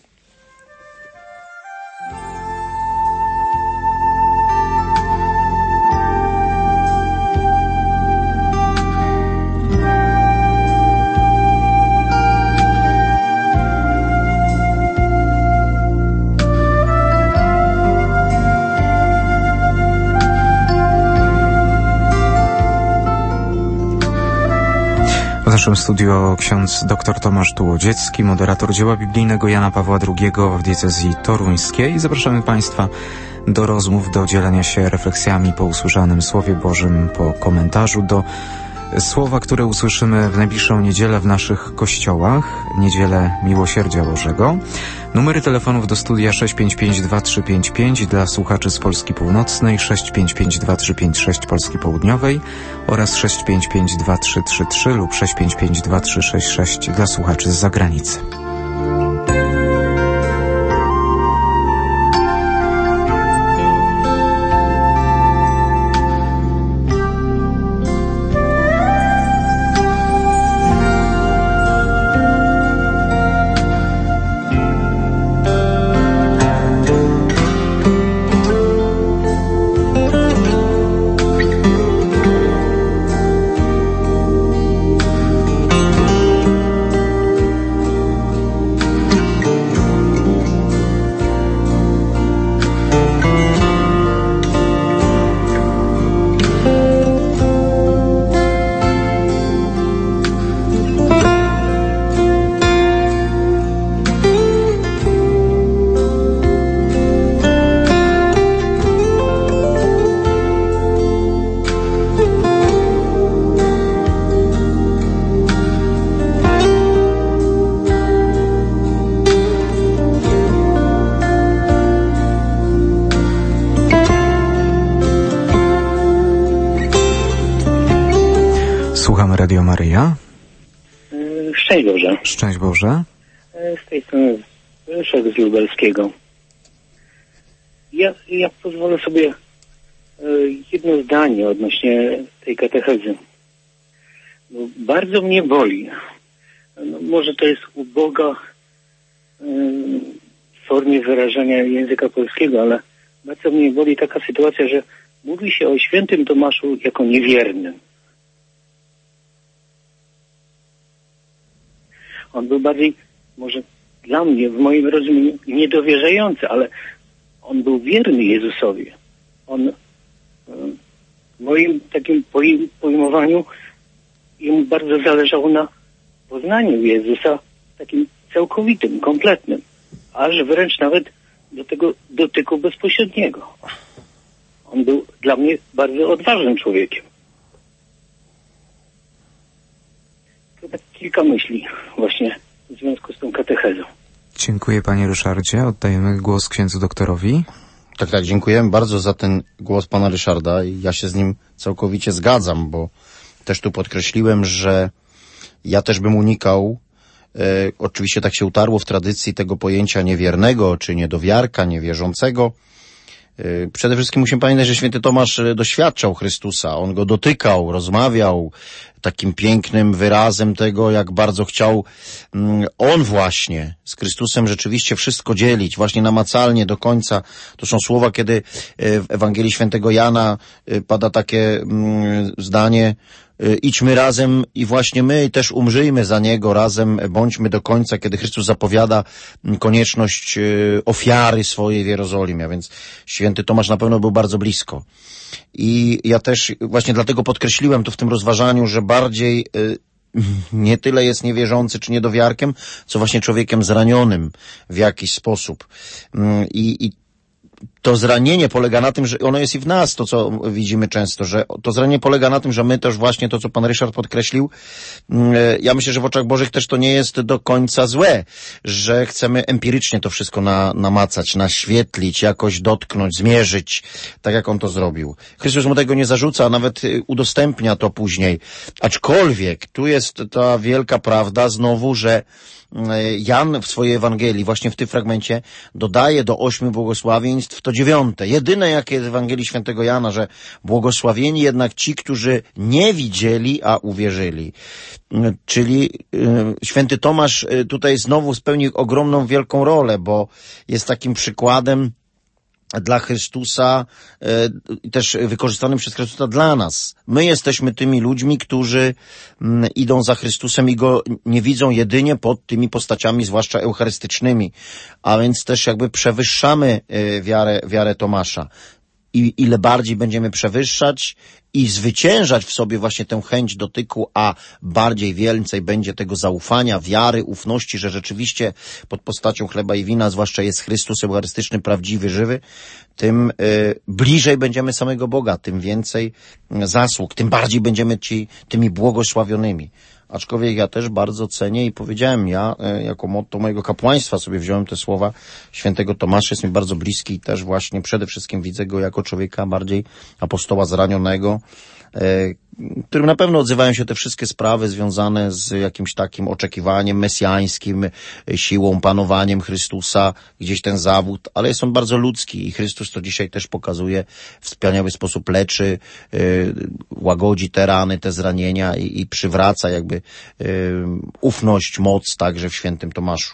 W naszym studio ksiądz dr Tomasz Tułodziecki, moderator dzieła biblijnego Jana Pawła drugiego w diecezji toruńskiej. Zapraszamy Państwa do rozmów, do dzielenia się refleksjami po usłyszanym Słowie Bożym, po komentarzu do słowa, które usłyszymy w najbliższą niedzielę w naszych kościołach, Niedzielę Miłosierdzia Bożego. Numery telefonów do studia sześć pięć pięć dwa trzy pięć pięć dla słuchaczy z Polski Północnej, sześć pięć pięć dwa trzy pięć sześć Polski Południowej oraz sześć pięć pięć dwa trzy trzy trzy lub sześć pięć pięć dwa trzy sześć sześć dla słuchaczy z zagranicy. Słuchamy Radio Maryja. Szczęść Boże. Szczęść Boże. Z tej strony Ryszard z Lubelskiego. Ja, ja pozwolę sobie jedno zdanie odnośnie tej katechezy. No, bardzo mnie boli. No, może to jest uboga w formie wyrażania języka polskiego, ale bardzo mnie boli taka sytuacja, że mówi się o świętym Tomaszu jako niewiernym. On był bardziej, może dla mnie, w moim rozumieniu, niedowierzający, ale on był wierny Jezusowi. On w moim takim pojmowaniu jemu bardzo zależało na poznaniu Jezusa takim całkowitym, kompletnym, aż wręcz nawet do tego dotyku bezpośredniego. On był dla mnie bardzo odważnym człowiekiem. To tak kilka myśli właśnie w związku z tą katechezą. Dziękuję panie Ryszardzie. Oddajemy głos księdzu doktorowi. Tak, tak, dziękujemy bardzo za ten głos pana Ryszarda i ja się z nim całkowicie zgadzam, bo też tu podkreśliłem, że ja też bym unikał, e, oczywiście tak się utarło w tradycji tego pojęcia niewiernego, czy niedowiarka, niewierzącego. E, przede wszystkim musimy pamiętać, że święty Tomasz doświadczał Chrystusa, on go dotykał, rozmawiał takim pięknym wyrazem tego, jak bardzo chciał mm, on właśnie z Chrystusem rzeczywiście wszystko dzielić, właśnie namacalnie do końca. To są słowa, kiedy w Ewangelii Świętego Jana pada takie mm, zdanie: idźmy razem i właśnie my też umrzyjmy za Niego, razem bądźmy do końca, kiedy Chrystus zapowiada konieczność ofiary swojej w Jerozolimie, a więc święty Tomasz na pewno był bardzo blisko. I ja też właśnie dlatego podkreśliłem tu w tym rozważaniu, że bardziej y, nie tyle jest niewierzący czy niedowiarkiem, co właśnie człowiekiem zranionym w jakiś sposób. Y, i to zranienie polega na tym, że ono jest i w nas, to co widzimy często, że to zranienie polega na tym, że my też właśnie to, co pan Ryszard podkreślił, ja myślę, że w oczach Bożych też to nie jest do końca złe, że chcemy empirycznie to wszystko na, namacać, naświetlić, jakoś dotknąć, zmierzyć, tak jak on to zrobił. Chrystus mu tego nie zarzuca, a nawet udostępnia to później. Aczkolwiek tu jest ta wielka prawda znowu, że Jan w swojej Ewangelii, właśnie w tym fragmencie, dodaje do ośmiu błogosławieństw to dziewiąte. Jedyne jakie jest w Ewangelii Świętego Jana, że błogosławieni jednak ci, którzy nie widzieli, a uwierzyli. Czyli święty Tomasz tutaj znowu spełnił ogromną, wielką rolę, bo jest takim przykładem dla Chrystusa, e, też wykorzystanym przez Chrystusa dla nas. My jesteśmy tymi ludźmi, którzy m, idą za Chrystusem i Go nie widzą jedynie pod tymi postaciami, zwłaszcza eucharystycznymi, a więc też jakby przewyższamy e, wiarę, wiarę Tomasza. I ile bardziej będziemy przewyższać i zwyciężać w sobie właśnie tę chęć dotyku, a bardziej więcej będzie tego zaufania, wiary, ufności, że rzeczywiście pod postacią chleba i wina, zwłaszcza jest Chrystus eucharystyczny, prawdziwy, żywy, tym y, bliżej będziemy samego Boga, tym więcej zasług, tym bardziej będziemy ci, tymi błogosławionymi. Aczkolwiek ja też bardzo cenię i powiedziałem, ja jako motto mojego kapłaństwa sobie wziąłem te słowa świętego Tomasza, jest mi bardzo bliski i też właśnie przede wszystkim widzę go jako człowieka bardziej apostoła zranionego, którym na pewno odzywają się te wszystkie sprawy związane z jakimś takim oczekiwaniem mesjańskim, siłą, panowaniem Chrystusa, gdzieś ten zawód, ale jest on bardzo ludzki i Chrystus to dzisiaj też pokazuje, w wspaniały sposób leczy, łagodzi te rany, te zranienia i, i przywraca jakby ufność, moc także w świętym Tomaszu.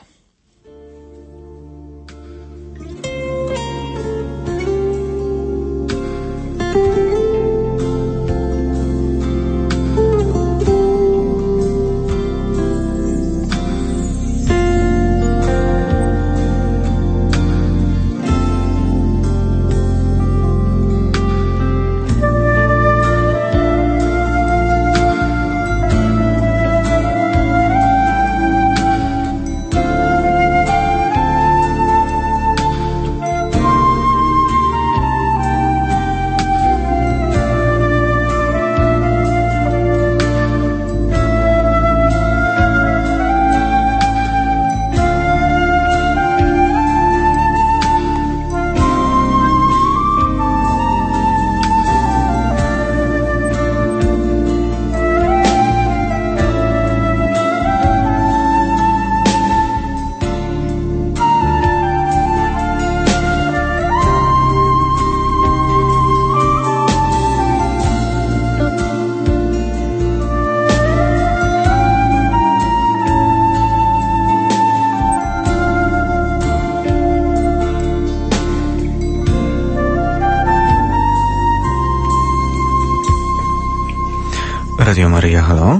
Radio Maryja, halo?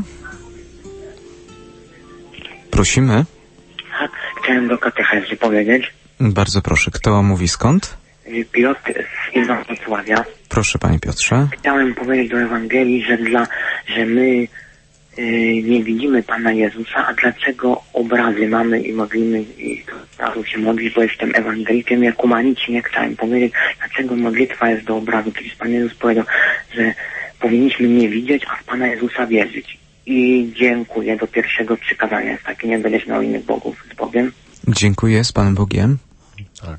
Prosimy. Chciałem do katechezy powiedzieć. Bardzo proszę, kto mówi skąd? Piotr z Wrocławia. Proszę, panie Piotrze. Chciałem powiedzieć do Ewangelii, że dla, że my yy, nie widzimy Pana Jezusa, a dlaczego obrazy mamy i modlimy i to się modlić, bo jestem ewangelikiem, jak umanici, nie chciałem powiedzieć, dlaczego modlitwa jest do obrazu. Przecież Pan Jezus powiedział, że powinniśmy nie widzieć, a w Pana Jezusa wierzyć. I dziękuję, do pierwszego przykazania jest takie, nie będziesz miał innych bogów z Bogiem. Dziękuję, z Panem Bogiem. Tak.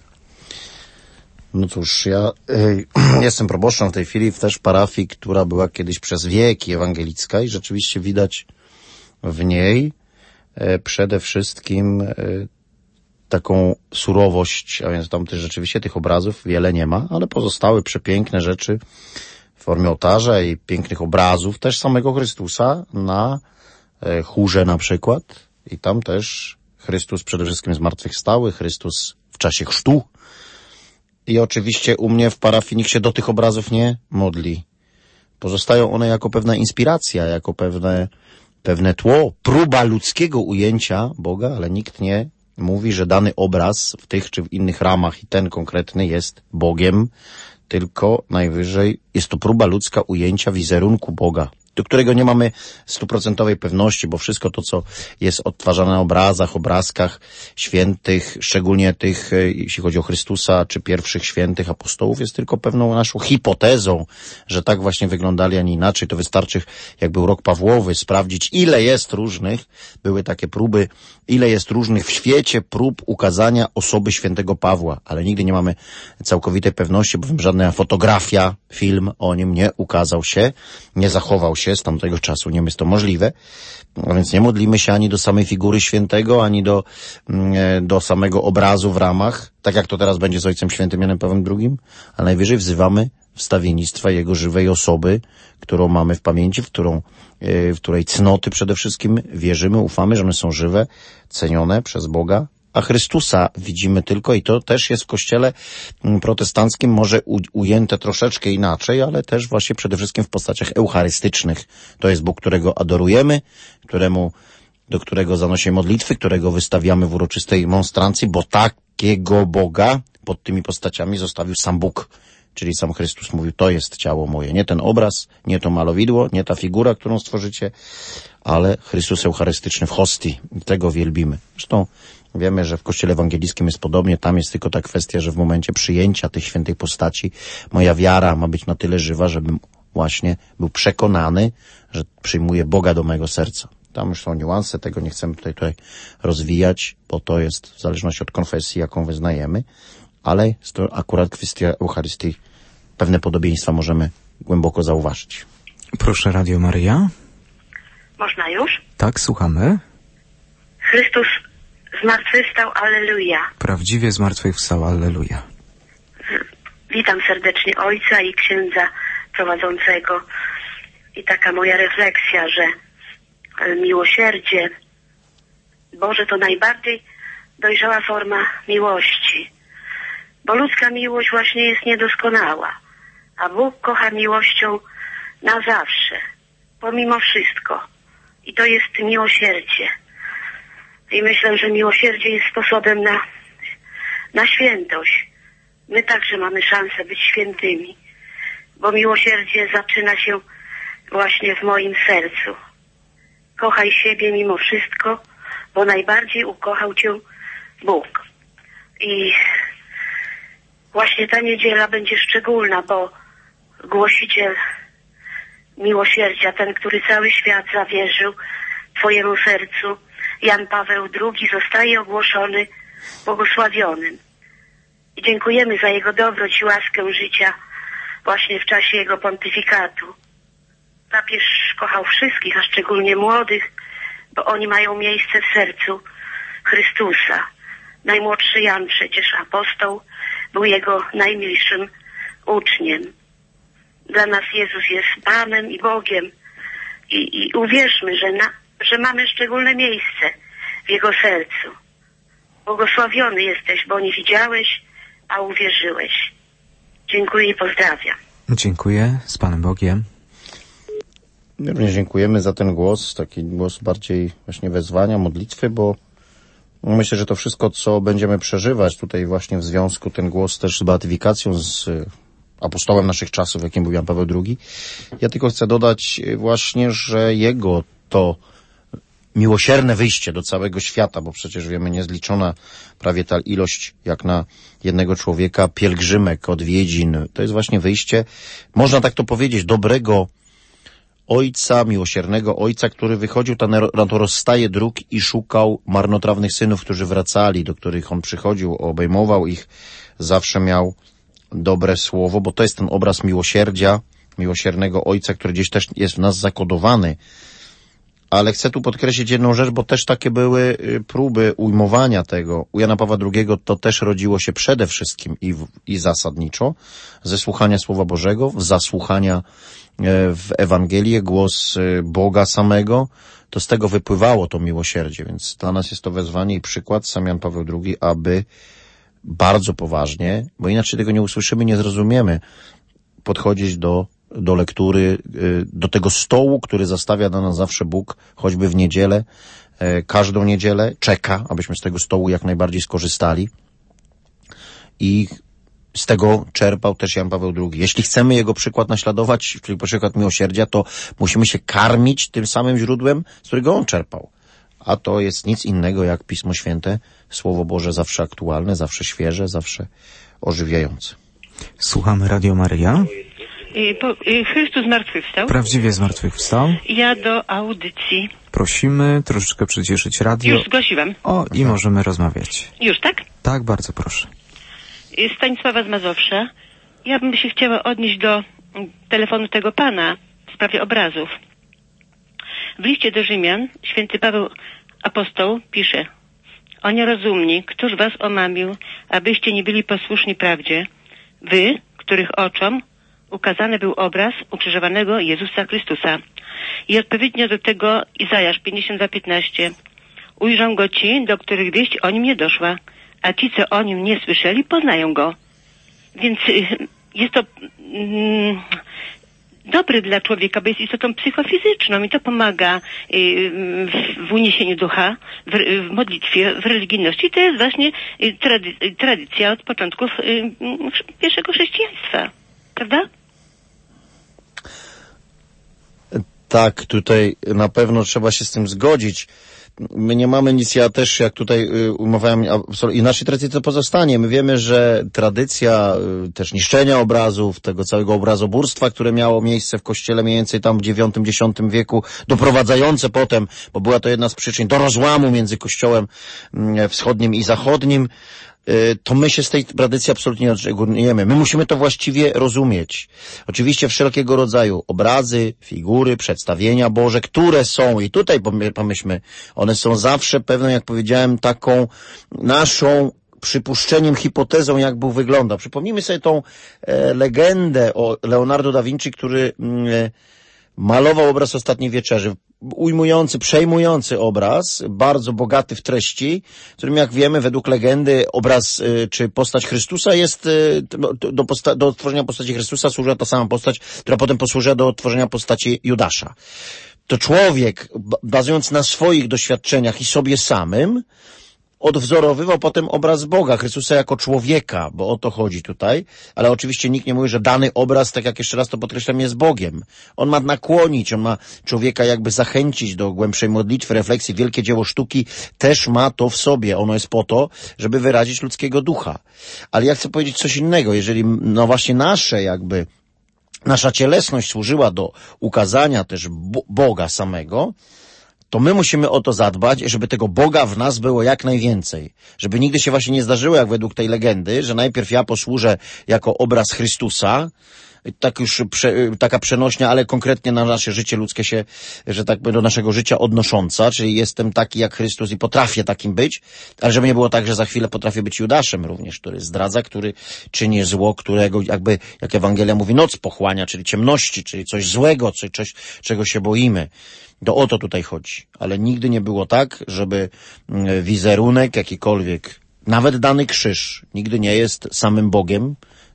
No cóż, ja y, jestem proboszczem w tej chwili w też parafii, która była kiedyś przez wieki ewangelicka i rzeczywiście widać w niej y, przede wszystkim y, taką surowość, a więc tam też rzeczywiście tych obrazów wiele nie ma, ale pozostały przepiękne rzeczy w formie ołtarza i pięknych obrazów też samego Chrystusa na y, chórze na przykład i tam też Chrystus przede wszystkim zmartwychwstały, Chrystus w czasie chrztu. I oczywiście u mnie w parafii nikt się do tych obrazów nie modli. Pozostają one jako pewna inspiracja, jako pewne, pewne tło, próba ludzkiego ujęcia Boga, ale nikt nie mówi, że dany obraz w tych czy w innych ramach i ten konkretny jest Bogiem, tylko najwyżej jest to próba ludzka ujęcia wizerunku Boga, do którego nie mamy stuprocentowej pewności, bo wszystko to, co jest odtwarzane na obrazach, obrazkach świętych, szczególnie tych, jeśli chodzi o Chrystusa, czy pierwszych świętych apostołów, jest tylko pewną naszą hipotezą, że tak właśnie wyglądali, a nie inaczej. To wystarczy, jak był rok Pawłowy, sprawdzić, ile jest różnych, były takie próby, ile jest różnych w świecie prób ukazania osoby świętego Pawła, ale nigdy nie mamy całkowitej pewności, bowiem żadna fotografia, film o nim nie ukazał się, nie zachował się z tamtego czasu, nie jest to możliwe, a więc nie modlimy się ani do samej figury świętego, ani do, do samego obrazu w ramach, tak jak to teraz będzie z Ojcem Świętym Janem Pawłem drugim, a najwyżej wzywamy wstawiennictwa Jego żywej osoby, którą mamy w pamięci, w którą, w której cnoty przede wszystkim wierzymy, ufamy, że one są żywe, cenione przez Boga, a Chrystusa widzimy tylko i to też jest w kościele protestanckim może u, ujęte troszeczkę inaczej, ale też właśnie przede wszystkim w postaciach eucharystycznych. To jest Bóg, którego adorujemy, któremu, do którego zanosimy modlitwy, którego wystawiamy w uroczystej monstrancji, bo takiego Boga pod tymi postaciami zostawił sam Bóg. Czyli sam Chrystus mówił, to jest ciało moje. Nie ten obraz, nie to malowidło, nie ta figura, którą stworzycie, ale Chrystus eucharystyczny w hostii. I tego wielbimy. Zresztą wiemy, że w Kościele Ewangelickim jest podobnie. Tam jest tylko ta kwestia, że w momencie przyjęcia tych świętych postaci moja wiara ma być na tyle żywa, żebym właśnie był przekonany, że przyjmuję Boga do mojego serca. Tam już są niuanse, tego nie chcemy tutaj, tutaj rozwijać, bo to jest w zależności od konfesji, jaką wyznajemy, ale jest to akurat kwestia Eucharystii. Pewne podobieństwa możemy głęboko zauważyć. Proszę, Radio Maryja. Można już? Tak, słuchamy. Chrystus zmartwychwstał, alleluja. Prawdziwie zmartwychwstał, alleluja. Witam serdecznie ojca i księdza prowadzącego. I taka moja refleksja, że miłosierdzie Boże to najbardziej dojrzała forma miłości. Bo ludzka miłość właśnie jest niedoskonała, a Bóg kocha miłością na zawsze, pomimo wszystko. I to jest miłosierdzie. I myślę, że miłosierdzie jest sposobem na, na świętość. My także mamy szansę być świętymi, bo miłosierdzie zaczyna się właśnie w moim sercu. Kochaj siebie mimo wszystko, bo najbardziej ukochał Cię Bóg. I właśnie ta niedziela będzie szczególna, bo głosiciel miłosierdzia, ten, który cały świat zawierzył Twojemu sercu, Jan Paweł drugi, zostaje ogłoszony błogosławionym. I dziękujemy za jego dobroć i łaskę życia właśnie w czasie jego pontyfikatu. Papież kochał wszystkich, a szczególnie młodych, bo oni mają miejsce w sercu Chrystusa. Najmłodszy Jan, przecież apostoł, był jego najmilszym uczniem. Dla nas Jezus jest Panem i Bogiem i, i uwierzmy, że, na, że mamy szczególne miejsce w Jego sercu. Błogosławiony jesteś, bo nie widziałeś, a uwierzyłeś. Dziękuję i pozdrawiam. Dziękuję, z Panem Bogiem. Również dziękujemy za ten głos, taki głos bardziej właśnie wezwania, modlitwy, bo myślę, że to wszystko, co będziemy przeżywać tutaj właśnie w związku, ten głos też z beatyfikacją, z apostołem naszych czasów, jakim był Jan Paweł drugi. Ja tylko chcę dodać właśnie, że jego to miłosierne wyjście do całego świata, bo przecież wiemy, niezliczona prawie ta ilość jak na jednego człowieka pielgrzymek, odwiedzin. To jest właśnie wyjście, można tak to powiedzieć, dobrego ojca, miłosiernego ojca, który wychodził na to rozstaje dróg i szukał marnotrawnych synów, którzy wracali, do których on przychodził, obejmował ich, zawsze miał dobre słowo, bo to jest ten obraz miłosierdzia, miłosiernego ojca, który gdzieś też jest w nas zakodowany. Ale chcę tu podkreślić jedną rzecz, bo też takie były próby ujmowania tego. U Jana Pawła drugiego to też rodziło się przede wszystkim i, w, i zasadniczo ze słuchania Słowa Bożego, z zasłuchania w Ewangelię, głos Boga samego. To z tego wypływało to miłosierdzie, więc dla nas jest to wezwanie i przykład, sam Jan Paweł drugi, aby bardzo poważnie, bo inaczej tego nie usłyszymy, nie zrozumiemy, podchodzić do do lektury, do tego stołu, który zastawia dla nas zawsze Bóg, choćby w niedzielę, każdą niedzielę, czeka, abyśmy z tego stołu jak najbardziej skorzystali. I z tego czerpał też Jan Paweł drugi. Jeśli chcemy jego przykład naśladować, czyli przykład miłosierdzia, to musimy się karmić tym samym źródłem, z którego on czerpał. A to jest nic innego jak Pismo Święte, Słowo Boże zawsze aktualne, zawsze świeże, zawsze ożywiające. Słuchamy Radio Maryja. Chrystus zmartwychwstał. Prawdziwie zmartwychwstał. Ja do audycji. Prosimy troszeczkę przyciszyć radio. Już zgłosiłam. O, i możemy rozmawiać. Już, tak? Tak, bardzo proszę. Stanisława z Mazowsza. Ja bym się chciała odnieść do telefonu tego pana w sprawie obrazów. W liście do Rzymian święty Paweł apostoł pisze: o nierozumni, któż was omamił, abyście nie byli posłuszni prawdzie, wy, których oczom ukazany był obraz ukrzyżowanego Jezusa Chrystusa. I odpowiednio do tego Izajasz pięćdziesiąt dwa piętnaście. Ujrzą go ci, do których wieść o nim nie doszła, a ci, co o nim nie słyszeli, poznają go. Więc jest to mm, dobry dla człowieka, bo jest istotą psychofizyczną i to pomaga y, w, w uniesieniu ducha, w, w modlitwie, w religijności. To jest właśnie y, trady, tradycja od początków y, pierwszego chrześcijaństwa. Prawda? Tak, tutaj na pewno trzeba się z tym zgodzić. My nie mamy nic, ja też jak tutaj umawiałem, i naszej tradycji to pozostanie. My wiemy, że tradycja też niszczenia obrazów, tego całego obrazoburstwa, które miało miejsce w kościele mniej więcej tam w dziewiątym dziesiątym wieku, doprowadzające potem, bo była to jedna z przyczyn, do rozłamu między kościołem wschodnim i zachodnim, to my się z tej tradycji absolutnie nie odżegnujemy. My musimy to właściwie rozumieć. Oczywiście wszelkiego rodzaju obrazy, figury, przedstawienia Boże, które są, i tutaj pomyślmy, one są zawsze pewną, jak powiedziałem, taką naszą przypuszczeniem, hipotezą, jak Bóg wygląda. Przypomnijmy sobie tą e, legendę o Leonardo da Vinci, który e, malował obraz Ostatniej Wieczerzy. Ujmujący, przejmujący obraz, bardzo bogaty w treści, którym, jak wiemy, według legendy obraz y, czy postać Chrystusa jest y, do, do, posta- do odtworzenia postaci Chrystusa służyła ta sama postać, która potem posłużyła do odtworzenia postaci Judasza. To człowiek, bazując na swoich doświadczeniach i sobie samym, odwzorowywał potem obraz Boga, Chrystusa jako człowieka, bo o to chodzi tutaj, ale oczywiście nikt nie mówi, że dany obraz, tak jak jeszcze raz to podkreślam, jest Bogiem. On ma nakłonić, on ma człowieka jakby zachęcić do głębszej modlitwy, refleksji. Wielkie dzieło sztuki też ma to w sobie. Ono jest po to, żeby wyrazić ludzkiego ducha. Ale ja chcę powiedzieć coś innego. Jeżeli, no właśnie nasze jakby, nasza cielesność służyła do ukazania też Bo- Boga samego, to my musimy o to zadbać, żeby tego Boga w nas było jak najwięcej. Żeby nigdy się właśnie nie zdarzyło, jak według tej legendy, że najpierw ja posłużę jako obraz Chrystusa, tak już prze, taka przenośnia, ale konkretnie na nasze życie ludzkie się, że tak powiem, do naszego życia odnosząca, czyli jestem taki jak Chrystus i potrafię takim być, ale żeby nie było tak, że za chwilę potrafię być Judaszem również, który zdradza, który czyni zło, którego jakby, jak Ewangelia mówi, noc pochłania, czyli ciemności, czyli coś złego, czy coś, czego się boimy. To o to tutaj chodzi. Ale nigdy nie było tak, żeby wizerunek jakikolwiek, nawet dany krzyż, nigdy nie jest samym Bogiem,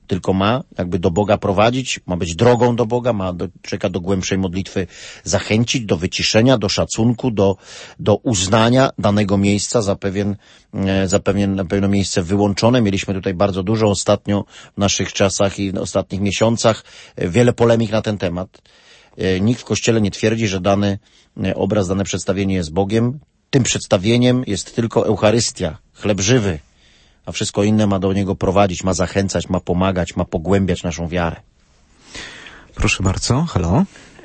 tylko ma jakby do Boga prowadzić, ma być drogą do Boga, ma do, czeka do głębszej modlitwy zachęcić, do wyciszenia, do szacunku, do, do uznania danego miejsca za pewien, za pewien, na pewno miejsce wyłączone. Mieliśmy tutaj bardzo dużo ostatnio w naszych czasach i w ostatnich miesiącach wiele polemik na ten temat. Nikt w Kościele nie twierdzi, że dany obraz, dane przedstawienie jest Bogiem. Tym przedstawieniem jest tylko Eucharystia, chleb żywy, a wszystko inne ma do niego prowadzić, ma zachęcać, ma pomagać, ma pogłębiać naszą wiarę. Proszę bardzo, halo?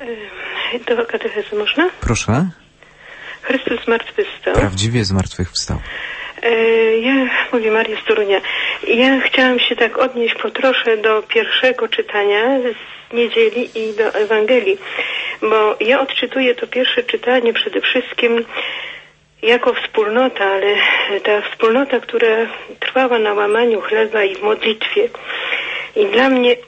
Do katechezy można? Proszę. Chrystus zmartwychwstał. Prawdziwie zmartwychwstał. Ja, mówi Maria z Torunia, ja chciałam się tak odnieść po trosze do pierwszego czytania z niedzieli i do Ewangelii, bo ja odczytuję to pierwsze czytanie przede wszystkim jako wspólnota, ale ta wspólnota, która trwała na łamaniu chleba i w modlitwie. I dla mnie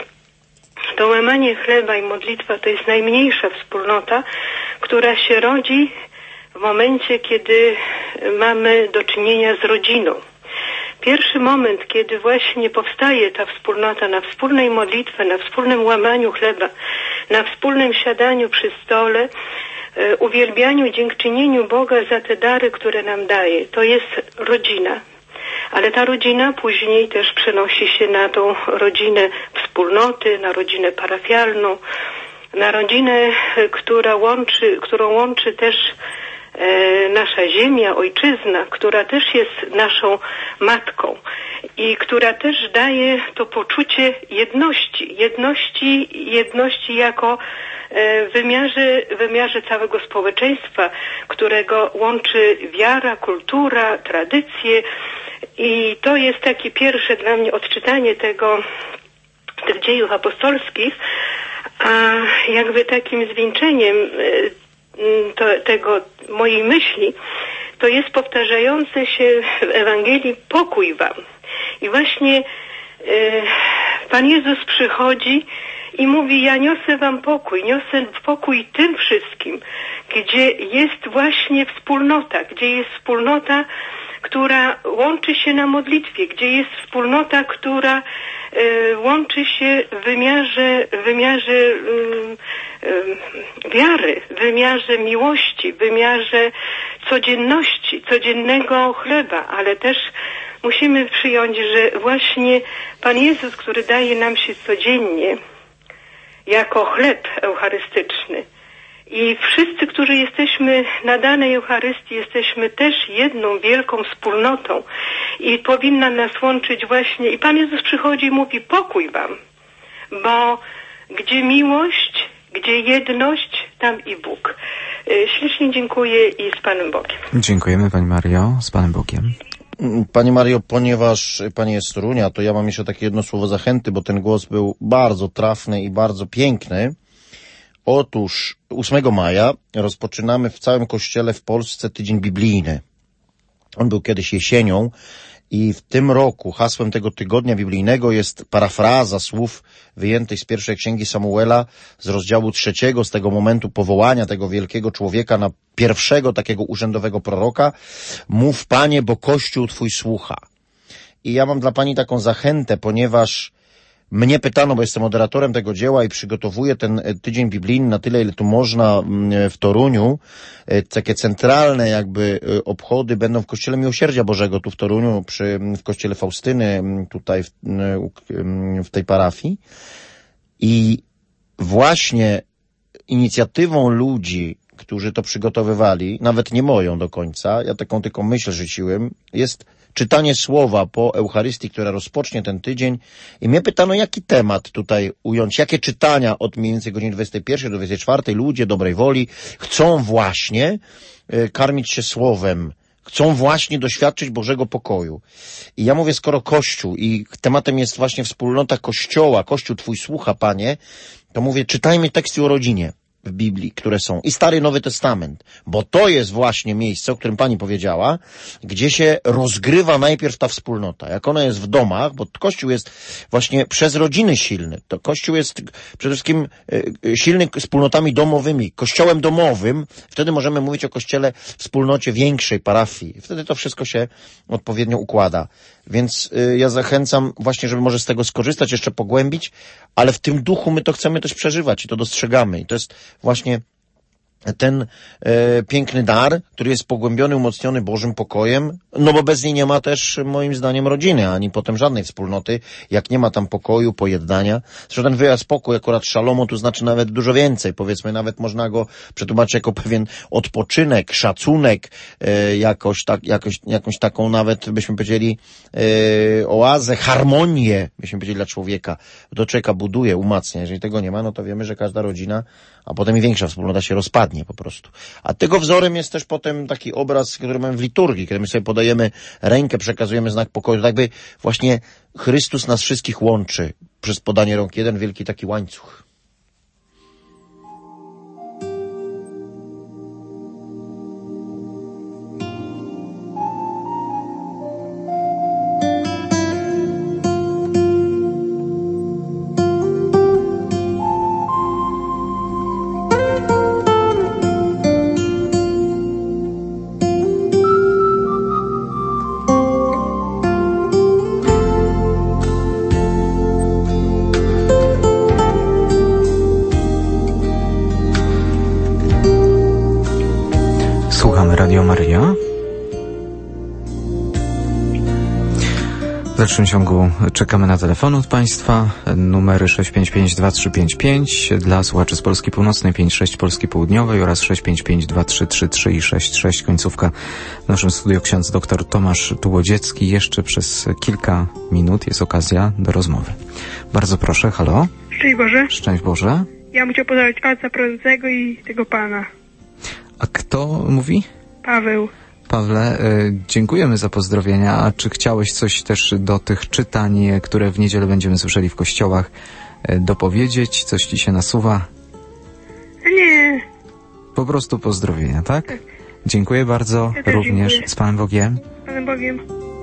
to łamanie chleba i modlitwa to jest najmniejsza wspólnota, która się rodzi w momencie, kiedy mamy do czynienia z rodziną. Pierwszy moment, kiedy właśnie powstaje ta wspólnota na wspólnej modlitwie, na wspólnym łamaniu chleba, na wspólnym siadaniu przy stole, uwielbianiu i dziękczynieniu Boga za te dary, które nam daje. To jest rodzina. Ale ta rodzina później też przenosi się na tą rodzinę wspólnoty, na rodzinę parafialną, na rodzinę, która łączy, którą łączy też e, nasza ziemia, ojczyzna, która też jest naszą matką i która też daje to poczucie jedności, jedności, jedności jako w wymiarze, wymiarze całego społeczeństwa, którego łączy wiara, kultura, tradycje i to jest takie pierwsze dla mnie odczytanie tego, tych dziejów apostolskich, a jakby takim zwieńczeniem to, tego mojej myśli to jest powtarzające się w Ewangelii pokój wam. I właśnie e, Pan Jezus przychodzi i mówi, ja niosę wam pokój, niosę pokój tym wszystkim, gdzie jest właśnie wspólnota, gdzie jest wspólnota, która łączy się na modlitwie, gdzie jest wspólnota, która y, łączy się w wymiarze, w wymiarze y, y, wiary, w wymiarze miłości, w wymiarze codzienności, codziennego chleba, ale też musimy przyjąć, że właśnie Pan Jezus, który daje nam się codziennie jako chleb eucharystyczny i wszyscy, którzy jesteśmy na danej Eucharystii, jesteśmy też jedną wielką wspólnotą i powinna nas łączyć właśnie, i Pan Jezus przychodzi i mówi pokój wam, bo gdzie miłość, gdzie jedność, tam i Bóg. Ślicznie dziękuję i z Panem Bogiem. Dziękujemy Pani Mario, z Panem Bogiem. Pani Mario, ponieważ Pani jest z Torunia, to ja mam jeszcze takie jedno słowo zachęty, bo ten głos był bardzo trafny i bardzo piękny. Otóż ósmego maja rozpoczynamy w całym Kościele w Polsce tydzień biblijny. On był kiedyś jesienią i w tym roku hasłem tego tygodnia biblijnego jest parafraza słów wyjętych z pierwszej księgi Samuela z rozdziału trzeciego, z tego momentu powołania tego wielkiego człowieka na pierwszego takiego urzędowego proroka. Mów, Panie, bo Kościół Twój słucha. I ja mam dla Pani taką zachętę, ponieważ mnie pytano, bo jestem moderatorem tego dzieła i przygotowuję ten tydzień biblijny na tyle, ile tu można w Toruniu. Takie centralne jakby obchody będą w Kościele Miłosierdzia Bożego tu w Toruniu, przy, w Kościele Faustyny, tutaj w, w tej parafii. I właśnie inicjatywą ludzi, którzy to przygotowywali, nawet nie moją do końca, ja taką tylko myśl rzuciłem, jest czytanie słowa po Eucharystii, która rozpocznie ten tydzień i mnie pytano, jaki temat tutaj ująć, jakie czytania od mniej więcej godziny dwudziestej pierwszej do dwudziestej czwartej ludzie dobrej woli chcą właśnie y, karmić się słowem, chcą właśnie doświadczyć Bożego pokoju. I ja mówię, skoro Kościół i tematem jest właśnie wspólnota Kościoła, Kościół Twój słucha, Panie, to mówię, czytajmy teksty o rodzinie. w Biblii, które są, i Stary i Nowy Testament, bo to jest właśnie miejsce, o którym pani powiedziała, gdzie się rozgrywa najpierw ta wspólnota. Jak ona jest w domach, bo Kościół jest właśnie przez rodziny silny. To Kościół jest przede wszystkim silny wspólnotami domowymi, kościołem domowym. Wtedy możemy mówić o kościele, wspólnocie większej parafii. Wtedy to wszystko się odpowiednio układa. Więc y, ja zachęcam właśnie, żeby może z tego skorzystać, jeszcze pogłębić, ale w tym duchu my to chcemy też przeżywać i to dostrzegamy. I to jest właśnie ten e, piękny dar, który jest pogłębiony, umocniony Bożym pokojem, no bo bez niej nie ma też, moim zdaniem, rodziny, ani potem żadnej wspólnoty, jak nie ma tam pokoju, pojednania. Zresztą ten wyraz pokój, akurat szalomu, tu znaczy nawet dużo więcej, powiedzmy, nawet można go przetłumaczyć jako pewien odpoczynek, szacunek, e, jakoś tak, jakoś, jakąś taką nawet, byśmy powiedzieli, e, oazę, harmonię, byśmy powiedzieli, dla człowieka. To człowieka buduje, umacnia. Jeżeli tego nie ma, no to wiemy, że każda rodzina, a potem i większa wspólnota się rozpadnie po prostu. A tego wzorem jest też potem taki obraz, który mamy w liturgii, kiedy my sobie podajemy rękę, przekazujemy znak pokoju. Tak jakby właśnie Chrystus nas wszystkich łączy przez podanie rąk. Jeden wielki taki łańcuch. Radio Maryja. W dalszym ciągu czekamy na telefon od Państwa. Numery sześć pięć pięć dwa trzy pięć pięć dla słuchaczy z Polski Północnej, pięć sześć Polski Południowej oraz sześć pięć pięć dwa trzy trzy trzy i sześć sześć. Końcówka w naszym studiu ksiądz dr Tomasz Tułodziecki. Jeszcze przez kilka minut jest okazja do rozmowy. Bardzo proszę, halo. Szczęść Boże. Szczęść Boże. Ja bym chciał pozdrowić ojca prowadzącego i tego pana. A kto mówi? Paweł. Pawle, y, dziękujemy za pozdrowienia. A czy chciałeś coś też do tych czytań, które w niedzielę będziemy słyszeli w kościołach, y, dopowiedzieć? Coś ci się nasuwa? Nie. Po prostu pozdrowienia, tak? Tak. Dziękuję bardzo. Ja też również dziękuję. Z Panem Bogiem. Z Panem Bogiem.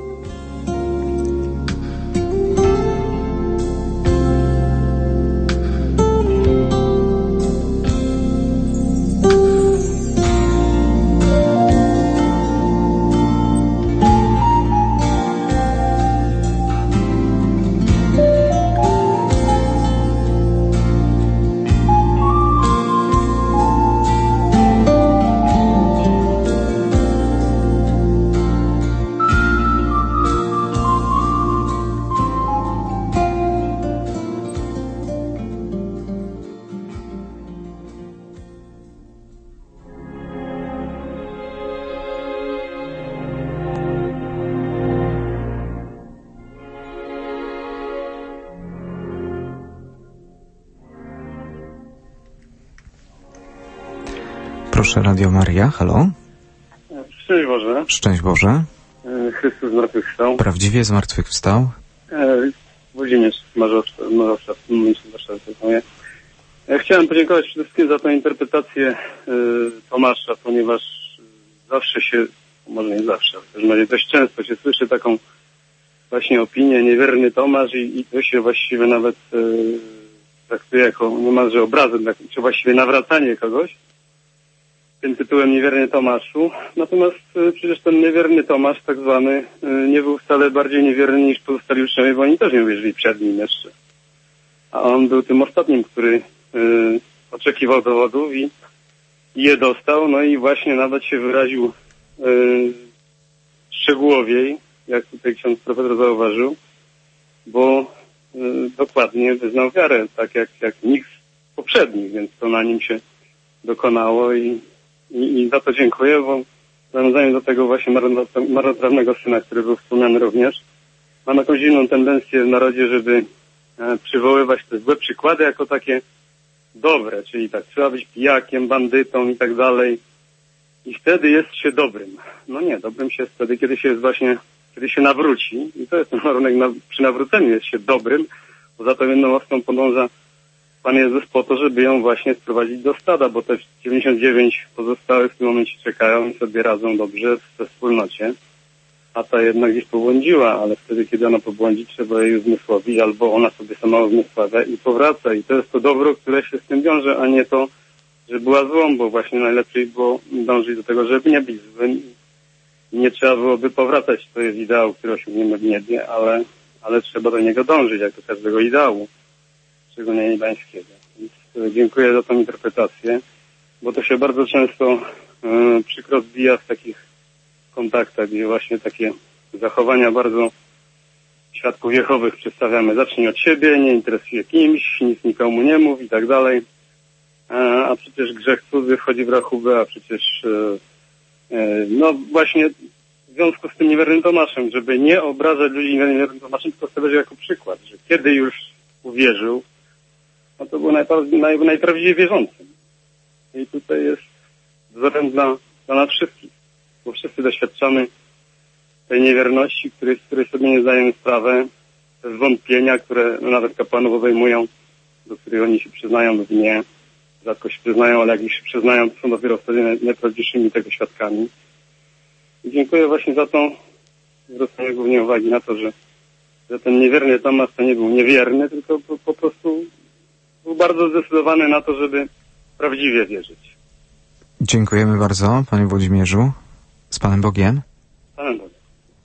Proszę, Radio Maryja, halo. Szczęść Boże. Szczęść Boże. Chrystus zmartwychwstał. Prawdziwie zmartwychwstał. Włodzimierz Marzowska, Marzowska w tym momencie w Warszawie. Ja chciałem podziękować przede wszystkim za tę interpretację Tomasza, ponieważ zawsze się, może nie zawsze, ale w każdym razie dość często się słyszy taką właśnie opinię, niewierny Tomasz i, i to się właściwie nawet traktuje jako niemalże obrazem, czy właściwie nawracanie kogoś tym tytułem niewierny Tomaszu. Natomiast y, przecież ten niewierny Tomasz, tak zwany, y, nie był wcale bardziej niewierny niż pozostali uczniowie, bo oni też nie uwierzyli przed nim jeszcze. A on był tym ostatnim, który y, oczekiwał dowodów i, i je dostał, no i właśnie nawet się wyraził y, szczegółowiej, jak tutaj ksiądz profesor zauważył, bo y, dokładnie wyznał wiarę, tak jak, jak nikt z poprzednich, więc to na nim się dokonało i I, I za to dziękuję, bo nawiązałem do tego właśnie marnotrawnego syna, który był wspomniany również. Mam jakąś inną tendencję w narodzie, żeby e, przywoływać te złe przykłady jako takie dobre, czyli tak, trzeba być pijakiem, bandytą i tak dalej. I wtedy jest się dobrym. No nie, dobrym się jest wtedy, kiedy się jest właśnie, kiedy się nawróci. I to jest ten warunek, na, przy nawróceniu jest się dobrym, bo za to jedną łaską podąża Pan Jezus po to, żeby ją właśnie sprowadzić do stada, bo te dziewięćdziesiąt dziewięć pozostałych w tym momencie czekają i sobie radzą dobrze we wspólnocie, a ta jednak gdzieś pobłądziła, ale wtedy, kiedy ona pobłądzi, trzeba jej uzmysłowić, albo ona sobie sama uzmysławia i powraca. I to jest to dobro, które się z tym wiąże, a nie to, że była złą, bo właśnie najlepiej było dążyć do tego, żeby nie być złym. Nie trzeba byłoby powracać, to jest ideał, który osiągniemy w niebie, ale, ale trzeba do niego dążyć, jak do każdego ideału, szczególnie niebańskiego. Więc dziękuję za tą interpretację, bo to się bardzo często y, przykro zbija w takich kontaktach, gdzie właśnie takie zachowania bardzo świadków Jehowych przedstawiamy. Zacznij od siebie, nie interesuje kimś, nic nikomu nie mów i tak dalej. A, a przecież grzech cudzy wchodzi w rachubę, a przecież y, y, no właśnie w związku z tym niewiernym Tomaszem, żeby nie obrażać ludzi niewiernym Tomaszem, tylko stawiać jako przykład, że kiedy już uwierzył, no to był najprawdziwiej, naj, najprawdziwiej wierzącym. I tutaj jest wzorem dla, dla nas wszystkich, bo wszyscy doświadczamy tej niewierności, której, z której sobie nie zdajemy sprawy, te zwątpienia, które nawet kapłanów obejmują, do których oni się przyznają lub nie. Rzadko się przyznają, ale jak ich się przyznają, to są dopiero wtedy najprawdziwszymi tego świadkami. I dziękuję właśnie za to, zwracamy głównie uwagi na to, że, że ten niewierny Tomasz to nie był niewierny, tylko po, po prostu był bardzo zdecydowany na to, żeby prawdziwie wierzyć. Dziękujemy bardzo, panie Włodzimierzu. Z Panem Bogiem. Z Panem Bogiem.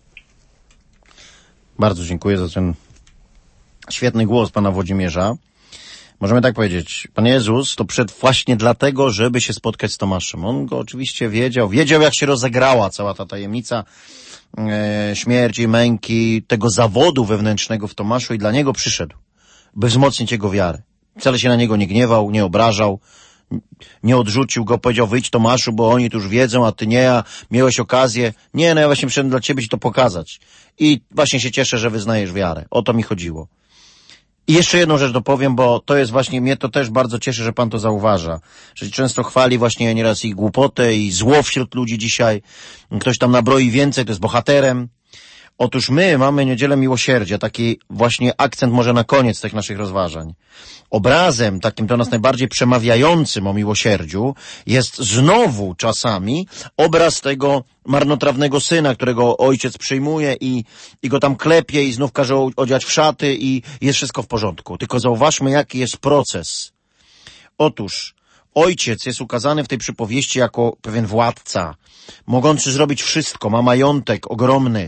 Bardzo dziękuję za ten świetny głos pana Włodzimierza. Możemy tak powiedzieć, Pan Jezus to przyszedł właśnie dlatego, żeby się spotkać z Tomaszem. On go oczywiście wiedział, wiedział jak się rozegrała cała ta tajemnica e, śmierci, męki, tego zawodu wewnętrznego w Tomaszu i dla niego przyszedł, by wzmocnić jego wiarę. Wcale się na niego nie gniewał, nie obrażał, nie odrzucił go, powiedział wyjdź Tomaszu, bo oni tu już wiedzą, a ty nie, a miałeś okazję. Nie, no ja właśnie przyszedłem dla ciebie ci to pokazać. I właśnie się cieszę, że wyznajesz wiarę. O to mi chodziło. I jeszcze jedną rzecz dopowiem, bo to jest właśnie, mnie to też bardzo cieszy, że pan to zauważa. Że często chwali właśnie nieraz ich głupotę i zło wśród ludzi dzisiaj. Ktoś tam nabroi więcej, to jest bohaterem. Otóż my mamy Niedzielę Miłosierdzia, taki właśnie akcent może na koniec tych naszych rozważań. Obrazem takim do nas najbardziej przemawiającym o miłosierdziu jest znowu czasami obraz tego marnotrawnego syna, którego ojciec przyjmuje i, i go tam klepie i znów każe odziać w szaty i jest wszystko w porządku. Tylko zauważmy, jaki jest proces. Otóż ojciec jest ukazany w tej przypowieści jako pewien władca, mogący zrobić wszystko, ma majątek ogromny.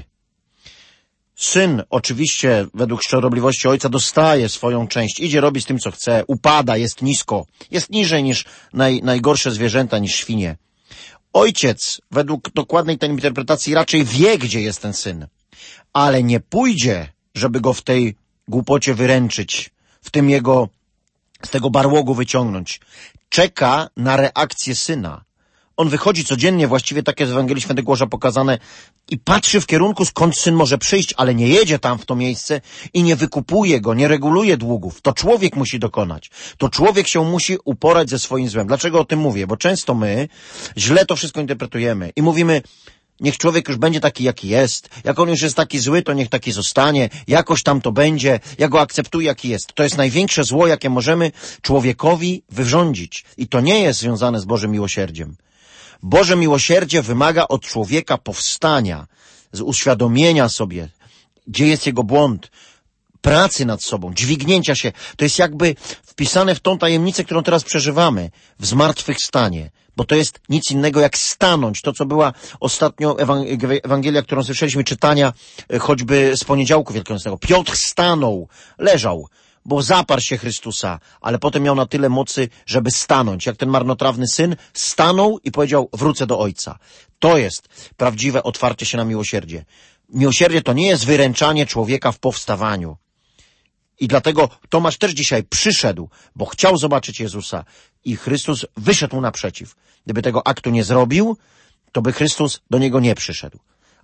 Syn oczywiście według szczodrobliwości ojca dostaje swoją część, idzie, robi z tym co chce, upada, jest nisko, jest niżej niż naj, najgorsze zwierzęta, niż świnie. Ojciec według dokładnej tej interpretacji raczej wie, gdzie jest ten syn, ale nie pójdzie, żeby go w tej głupocie wyręczyć, w tym jego, z tego barłogu wyciągnąć. Czeka na reakcję syna. On wychodzi codziennie, właściwie tak jest w Ewangelii Świętego Łukasza pokazane, i patrzy w kierunku, skąd syn może przyjść, ale nie jedzie tam w to miejsce i nie wykupuje go, nie reguluje długów. To człowiek musi dokonać. To człowiek się musi uporać ze swoim złem. Dlaczego o tym mówię? Bo często my źle to wszystko interpretujemy i mówimy, niech człowiek już będzie taki, jaki jest. Jak on już jest taki zły, to niech taki zostanie. Jakoś tam to będzie. Ja go akceptuję, jaki jest. To jest największe zło, jakie możemy człowiekowi wyrządzić. I to nie jest związane z Bożym miłosierdziem. Boże miłosierdzie wymaga od człowieka powstania, z uświadomienia sobie, gdzie jest jego błąd, pracy nad sobą, dźwignięcia się. To jest jakby wpisane w tą tajemnicę, którą teraz przeżywamy, w zmartwychwstanie. Bo to jest nic innego jak stanąć. To, co była ostatnio Ewangelia, którą słyszeliśmy, czytania choćby z poniedziałku wielkanocnego. Piotr stanął, leżał, bo zaparł się Chrystusa, ale potem miał na tyle mocy, żeby stanąć. Jak ten marnotrawny syn stanął i powiedział, wrócę do Ojca. To jest prawdziwe otwarcie się na miłosierdzie. Miłosierdzie to nie jest wyręczanie człowieka w powstawaniu. I dlatego Tomasz też dzisiaj przyszedł, bo chciał zobaczyć Jezusa i Chrystus wyszedł mu naprzeciw. Gdyby tego aktu nie zrobił, to by Chrystus do niego nie przyszedł.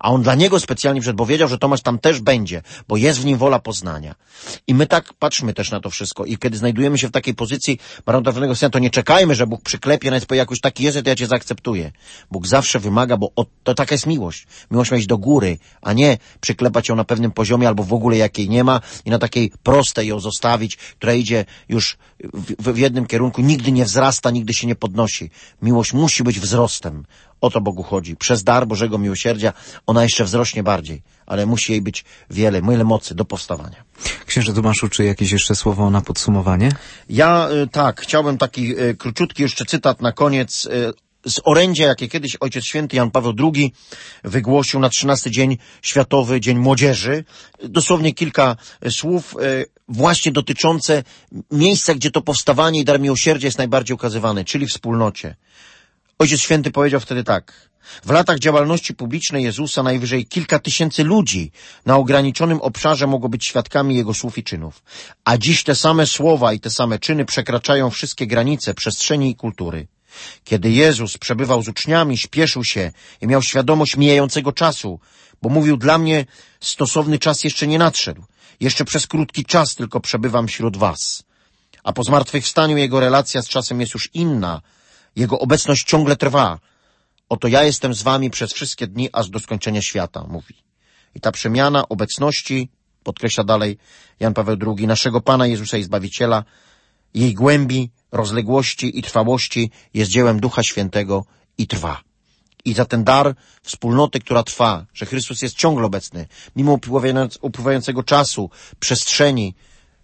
A on dla niego specjalnie przyszedł, bo wiedział, że Tomasz tam też będzie, bo jest w nim wola poznania. I my tak patrzmy też na to wszystko. I kiedy znajdujemy się w takiej pozycji marnotrawnego syna, to nie czekajmy, że Bóg przyklepie, nawet powie, jak już taki jest, to ja cię zaakceptuję. Bóg zawsze wymaga, bo o, to taka jest miłość. Miłość ma iść do góry, a nie przyklepać ją na pewnym poziomie, albo w ogóle jakiej nie ma i na takiej prostej ją zostawić, która idzie już w, w jednym kierunku, nigdy nie wzrasta, nigdy się nie podnosi. Miłość musi być wzrostem. O to Bogu chodzi. Przez dar Bożego miłosierdzia ona jeszcze wzrośnie bardziej, ale musi jej być wiele, wiele mocy do powstawania. Księże Tomaszu, czy jakieś jeszcze słowo na podsumowanie? Ja y, tak, chciałbym taki y, króciutki jeszcze cytat na koniec y, z orędzia, jakie kiedyś Ojciec Święty Jan Paweł drugi wygłosił na trzynasty Dzień Światowy, Dzień Młodzieży. Dosłownie kilka y, słów y, właśnie dotyczące miejsca, gdzie to powstawanie i dar miłosierdzia jest najbardziej ukazywany, czyli w wspólnocie. Ojciec Święty powiedział wtedy tak. W latach działalności publicznej Jezusa najwyżej kilka tysięcy ludzi na ograniczonym obszarze mogło być świadkami Jego słów i czynów. A dziś te same słowa i te same czyny przekraczają wszystkie granice przestrzeni i kultury. Kiedy Jezus przebywał z uczniami, śpieszył się i miał świadomość mijającego czasu, bo mówił, dla mnie stosowny czas jeszcze nie nadszedł. Jeszcze przez krótki czas tylko przebywam wśród was. A po zmartwychwstaniu Jego relacja z czasem jest już inna. Jego obecność ciągle trwa. Oto ja jestem z wami przez wszystkie dni, aż do skończenia świata, mówi. I ta przemiana obecności, podkreśla dalej Jan Paweł drugi, naszego Pana Jezusa i Zbawiciela, jej głębi, rozległości i trwałości jest dziełem Ducha Świętego i trwa. I za ten dar wspólnoty, która trwa, że Chrystus jest ciągle obecny, mimo upływającego czasu, przestrzeni,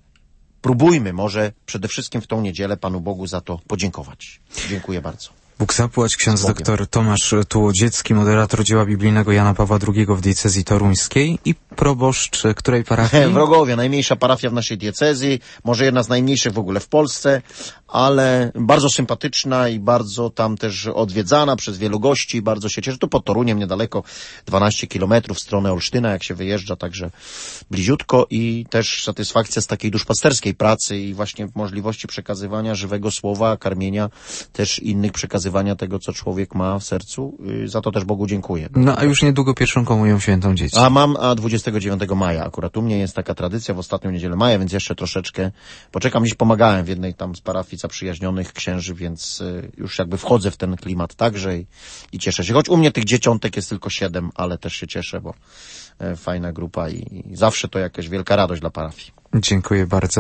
próbujmy może przede wszystkim w tą niedzielę Panu Bogu za to podziękować. Dziękuję bardzo. Bóg zapłać, ksiądz doktor Tomasz Tułodziecki, moderator dzieła biblijnego Jana Pawła drugiego w diecezji toruńskiej i proboszcz której parafii? W Rogowie, najmniejsza parafia w naszej diecezji, może jedna z najmniejszych w ogóle w Polsce, ale bardzo sympatyczna i bardzo tam też odwiedzana przez wielu gości, bardzo się cieszę. Tu pod Toruniem niedaleko, dwanaście kilometrów w stronę Olsztyna, jak się wyjeżdża, także bliziutko i też satysfakcja z takiej duszpasterskiej pracy i właśnie możliwości przekazywania żywego słowa, karmienia też innych, przekazywania tego, co człowiek ma w sercu. Za to też Bogu dziękuję. No a już niedługo pierwszą komunią świętą dzieci. A mam a dwudziestego dziewiątego maja. Akurat u mnie jest taka tradycja w ostatnią niedzielę maja, więc jeszcze troszeczkę poczekam. Dziś pomagałem w jednej tam z parafii zaprzyjaźnionych księży, więc y, już jakby wchodzę w ten klimat także i, i cieszę się. Choć u mnie tych dzieciątek jest tylko siedem, ale też się cieszę, bo y, fajna grupa i, i zawsze to jakaś wielka radość dla parafii. Dziękuję bardzo.